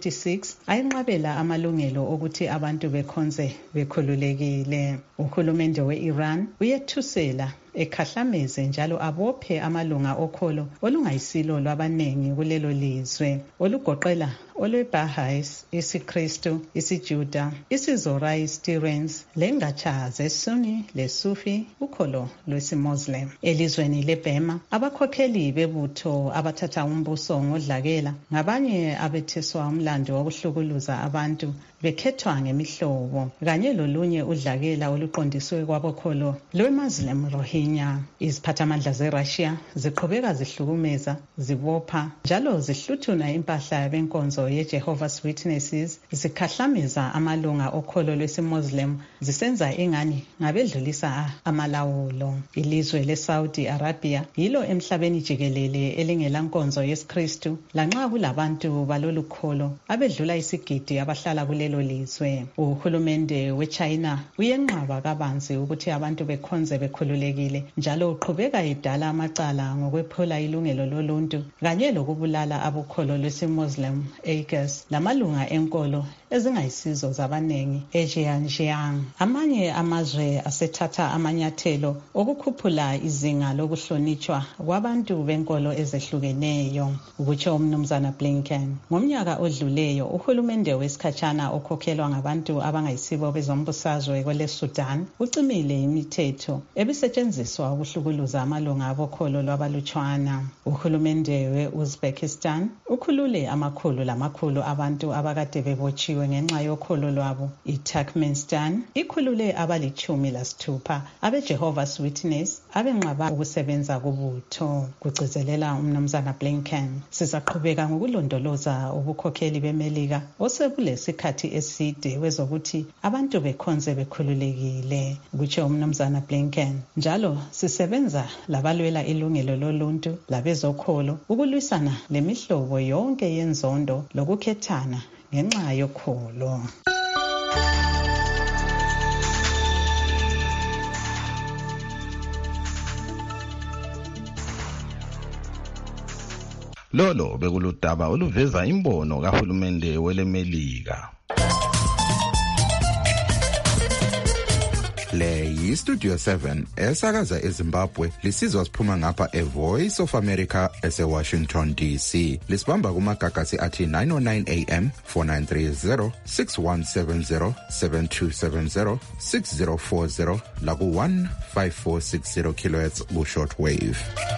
Speaker 2: 56 ayenqabela amalungelo okuthi abantu bekhonze bekhululekile. Uhulumende we-Iran uyethusela ekhahlameze njalo abophe amalunga okholo olungayisilo lwabanengi kulelo lizwe, olugoqela olweBaha'is, isiKristu, isiJuda, isiZoroastrians, lengatsha zeSunni leSufi, ukholo lwesiMuslim. Elizweni leBurma, abakhokheli bebutho abathatha umbuso ngodlakela ngabanye abetheswa umlando wokuhlukuluza abantu bekhethwa ngemihlobo, kanye lolunye udlakela oluqondiswe kwabokholo lweMuslim Rohingya. Iziphathamandla zeRussia ziqhubeka zihlukumeza, zibopha njalo zihluthuna impahla yabenkonzo yeJehovah's Witnesses, zikhahlameza amalunga okholo lwesiMuslim, zisenza ingani ngabedlulisa amalawulo. Ilizwe leSaudi Arabia yilo emhlabeni jikelele elingelankonzo yesiKristu, lanxa kulabantu balolu kholo abedlula isigidi abahlala kulelo lizwe. Uhulumende weChina uyenqaba kabanzi ukuthi abantu bekhonze bekhululekile, njalo uqhubeka idala amacala ngokwephula ilungelo loluntu kanye lokubulala abokholo lwesiMuslim Uyghurs lamalunga enkolo ezingayisizo zabanengi eXinjiang. Amanye amazwe asethatha amanyathelo okukhuphula izinga lokuhlonitshwa kwabantu benkolo ezehlukeneyo, ukutsho umnumzana Blinken. Ngomnyaka odluleyo, uhulumende wesikhatshana okhokhelwa ngabantu abangayisibo bezombusazwe kweleSudan ucimile imithetho ebisetshenziswa ukuhlukuluza amalunga abokholo lwabalutshwana. Uhulumende we-Uzbekistan ukhulule amakhulu lamakhulu abantu abakade bebotshiwe ngenxa yokholo lwabo. iTurkmenistan ikhulule abali-16 abeJehovah's Witness abenqaba ukusebenza kubutho, kugcizelela umnumzana Blinken. Sizaqhubeka ngokulondoloza ubukhokheli beMelika osebulesikhathi eside wezokuthi abantu bekhonze bekhululekile, kutsho umnumzana Blinken. Njalo sisebenza labalwela ilungelo loluntu labezokholo ukulwisana lemihlobo yonke yenzondo lokukhethana ngenxa yokholo.
Speaker 21: Lolo bekuludaba oluveza imbono kahulumende weleMelika.
Speaker 13: Le yi-Studio 7 esakaza eZimbabwe lisizwa siphuma ngapha eVoice of America eseWashington DC. Lisibamba kumagagasi athi 909 AM, 4930, 6170, 7270, 6040 laku 15460 kHz ku shortwave.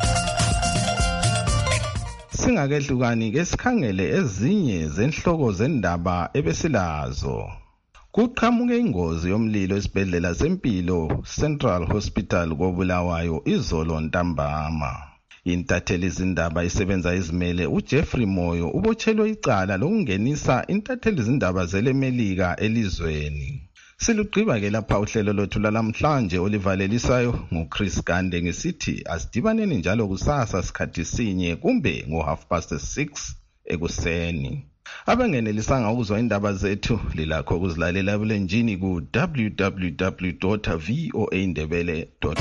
Speaker 21: Singakehlukani ke sikhangele ezinye zenhloko zendaba ebesilazo. Kuqhamuke ingozi yomlilo esibhedlela sempilo Central Hospital koBulawayo izolo ntambama. Intatheli izindaba isebenza izimele uJeffrey Moyo ubotshelwe icala lokungenisa intatheli izindaba zeleMelika elizweni. Silugqiba ke lapha uhlelo lwethu lalamhlanje olivalelisayo nguChris Gande ngesithi asidibaneni njalo kusasa sikhathi sinye kumbe ngo6:30 ekuseni. Abangenelisanga ukuzwa indaba zethu lilakho ukuzilalela ebulenjini ku www.voaindebele.com.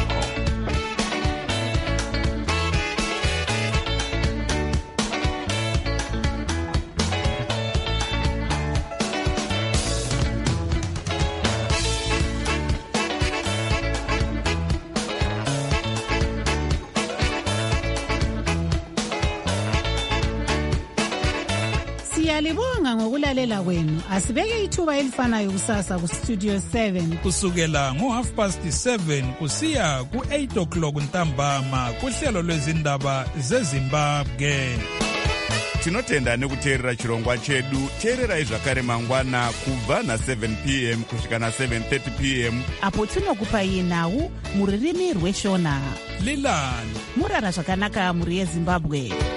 Speaker 15: Siyalibonga ngokulandela ukulalela kwenu. Asibeke ithuba elifanayo kusasa ku Studio 7
Speaker 16: kusukela ngo7:30 kusiya ku8 o'clock ntambama kuhlelo lwezindaba zeZimbabwe.
Speaker 1: Tinotenda nekuteerera chirongwa chedu. Teererai zvakare mangwana kubva na7 p.m. kusvika na7:30 p.m.
Speaker 15: apo tinokupai nhau muririmi rweshona.
Speaker 16: Lilani
Speaker 15: murara zvakanaka muri yeZimbabwe.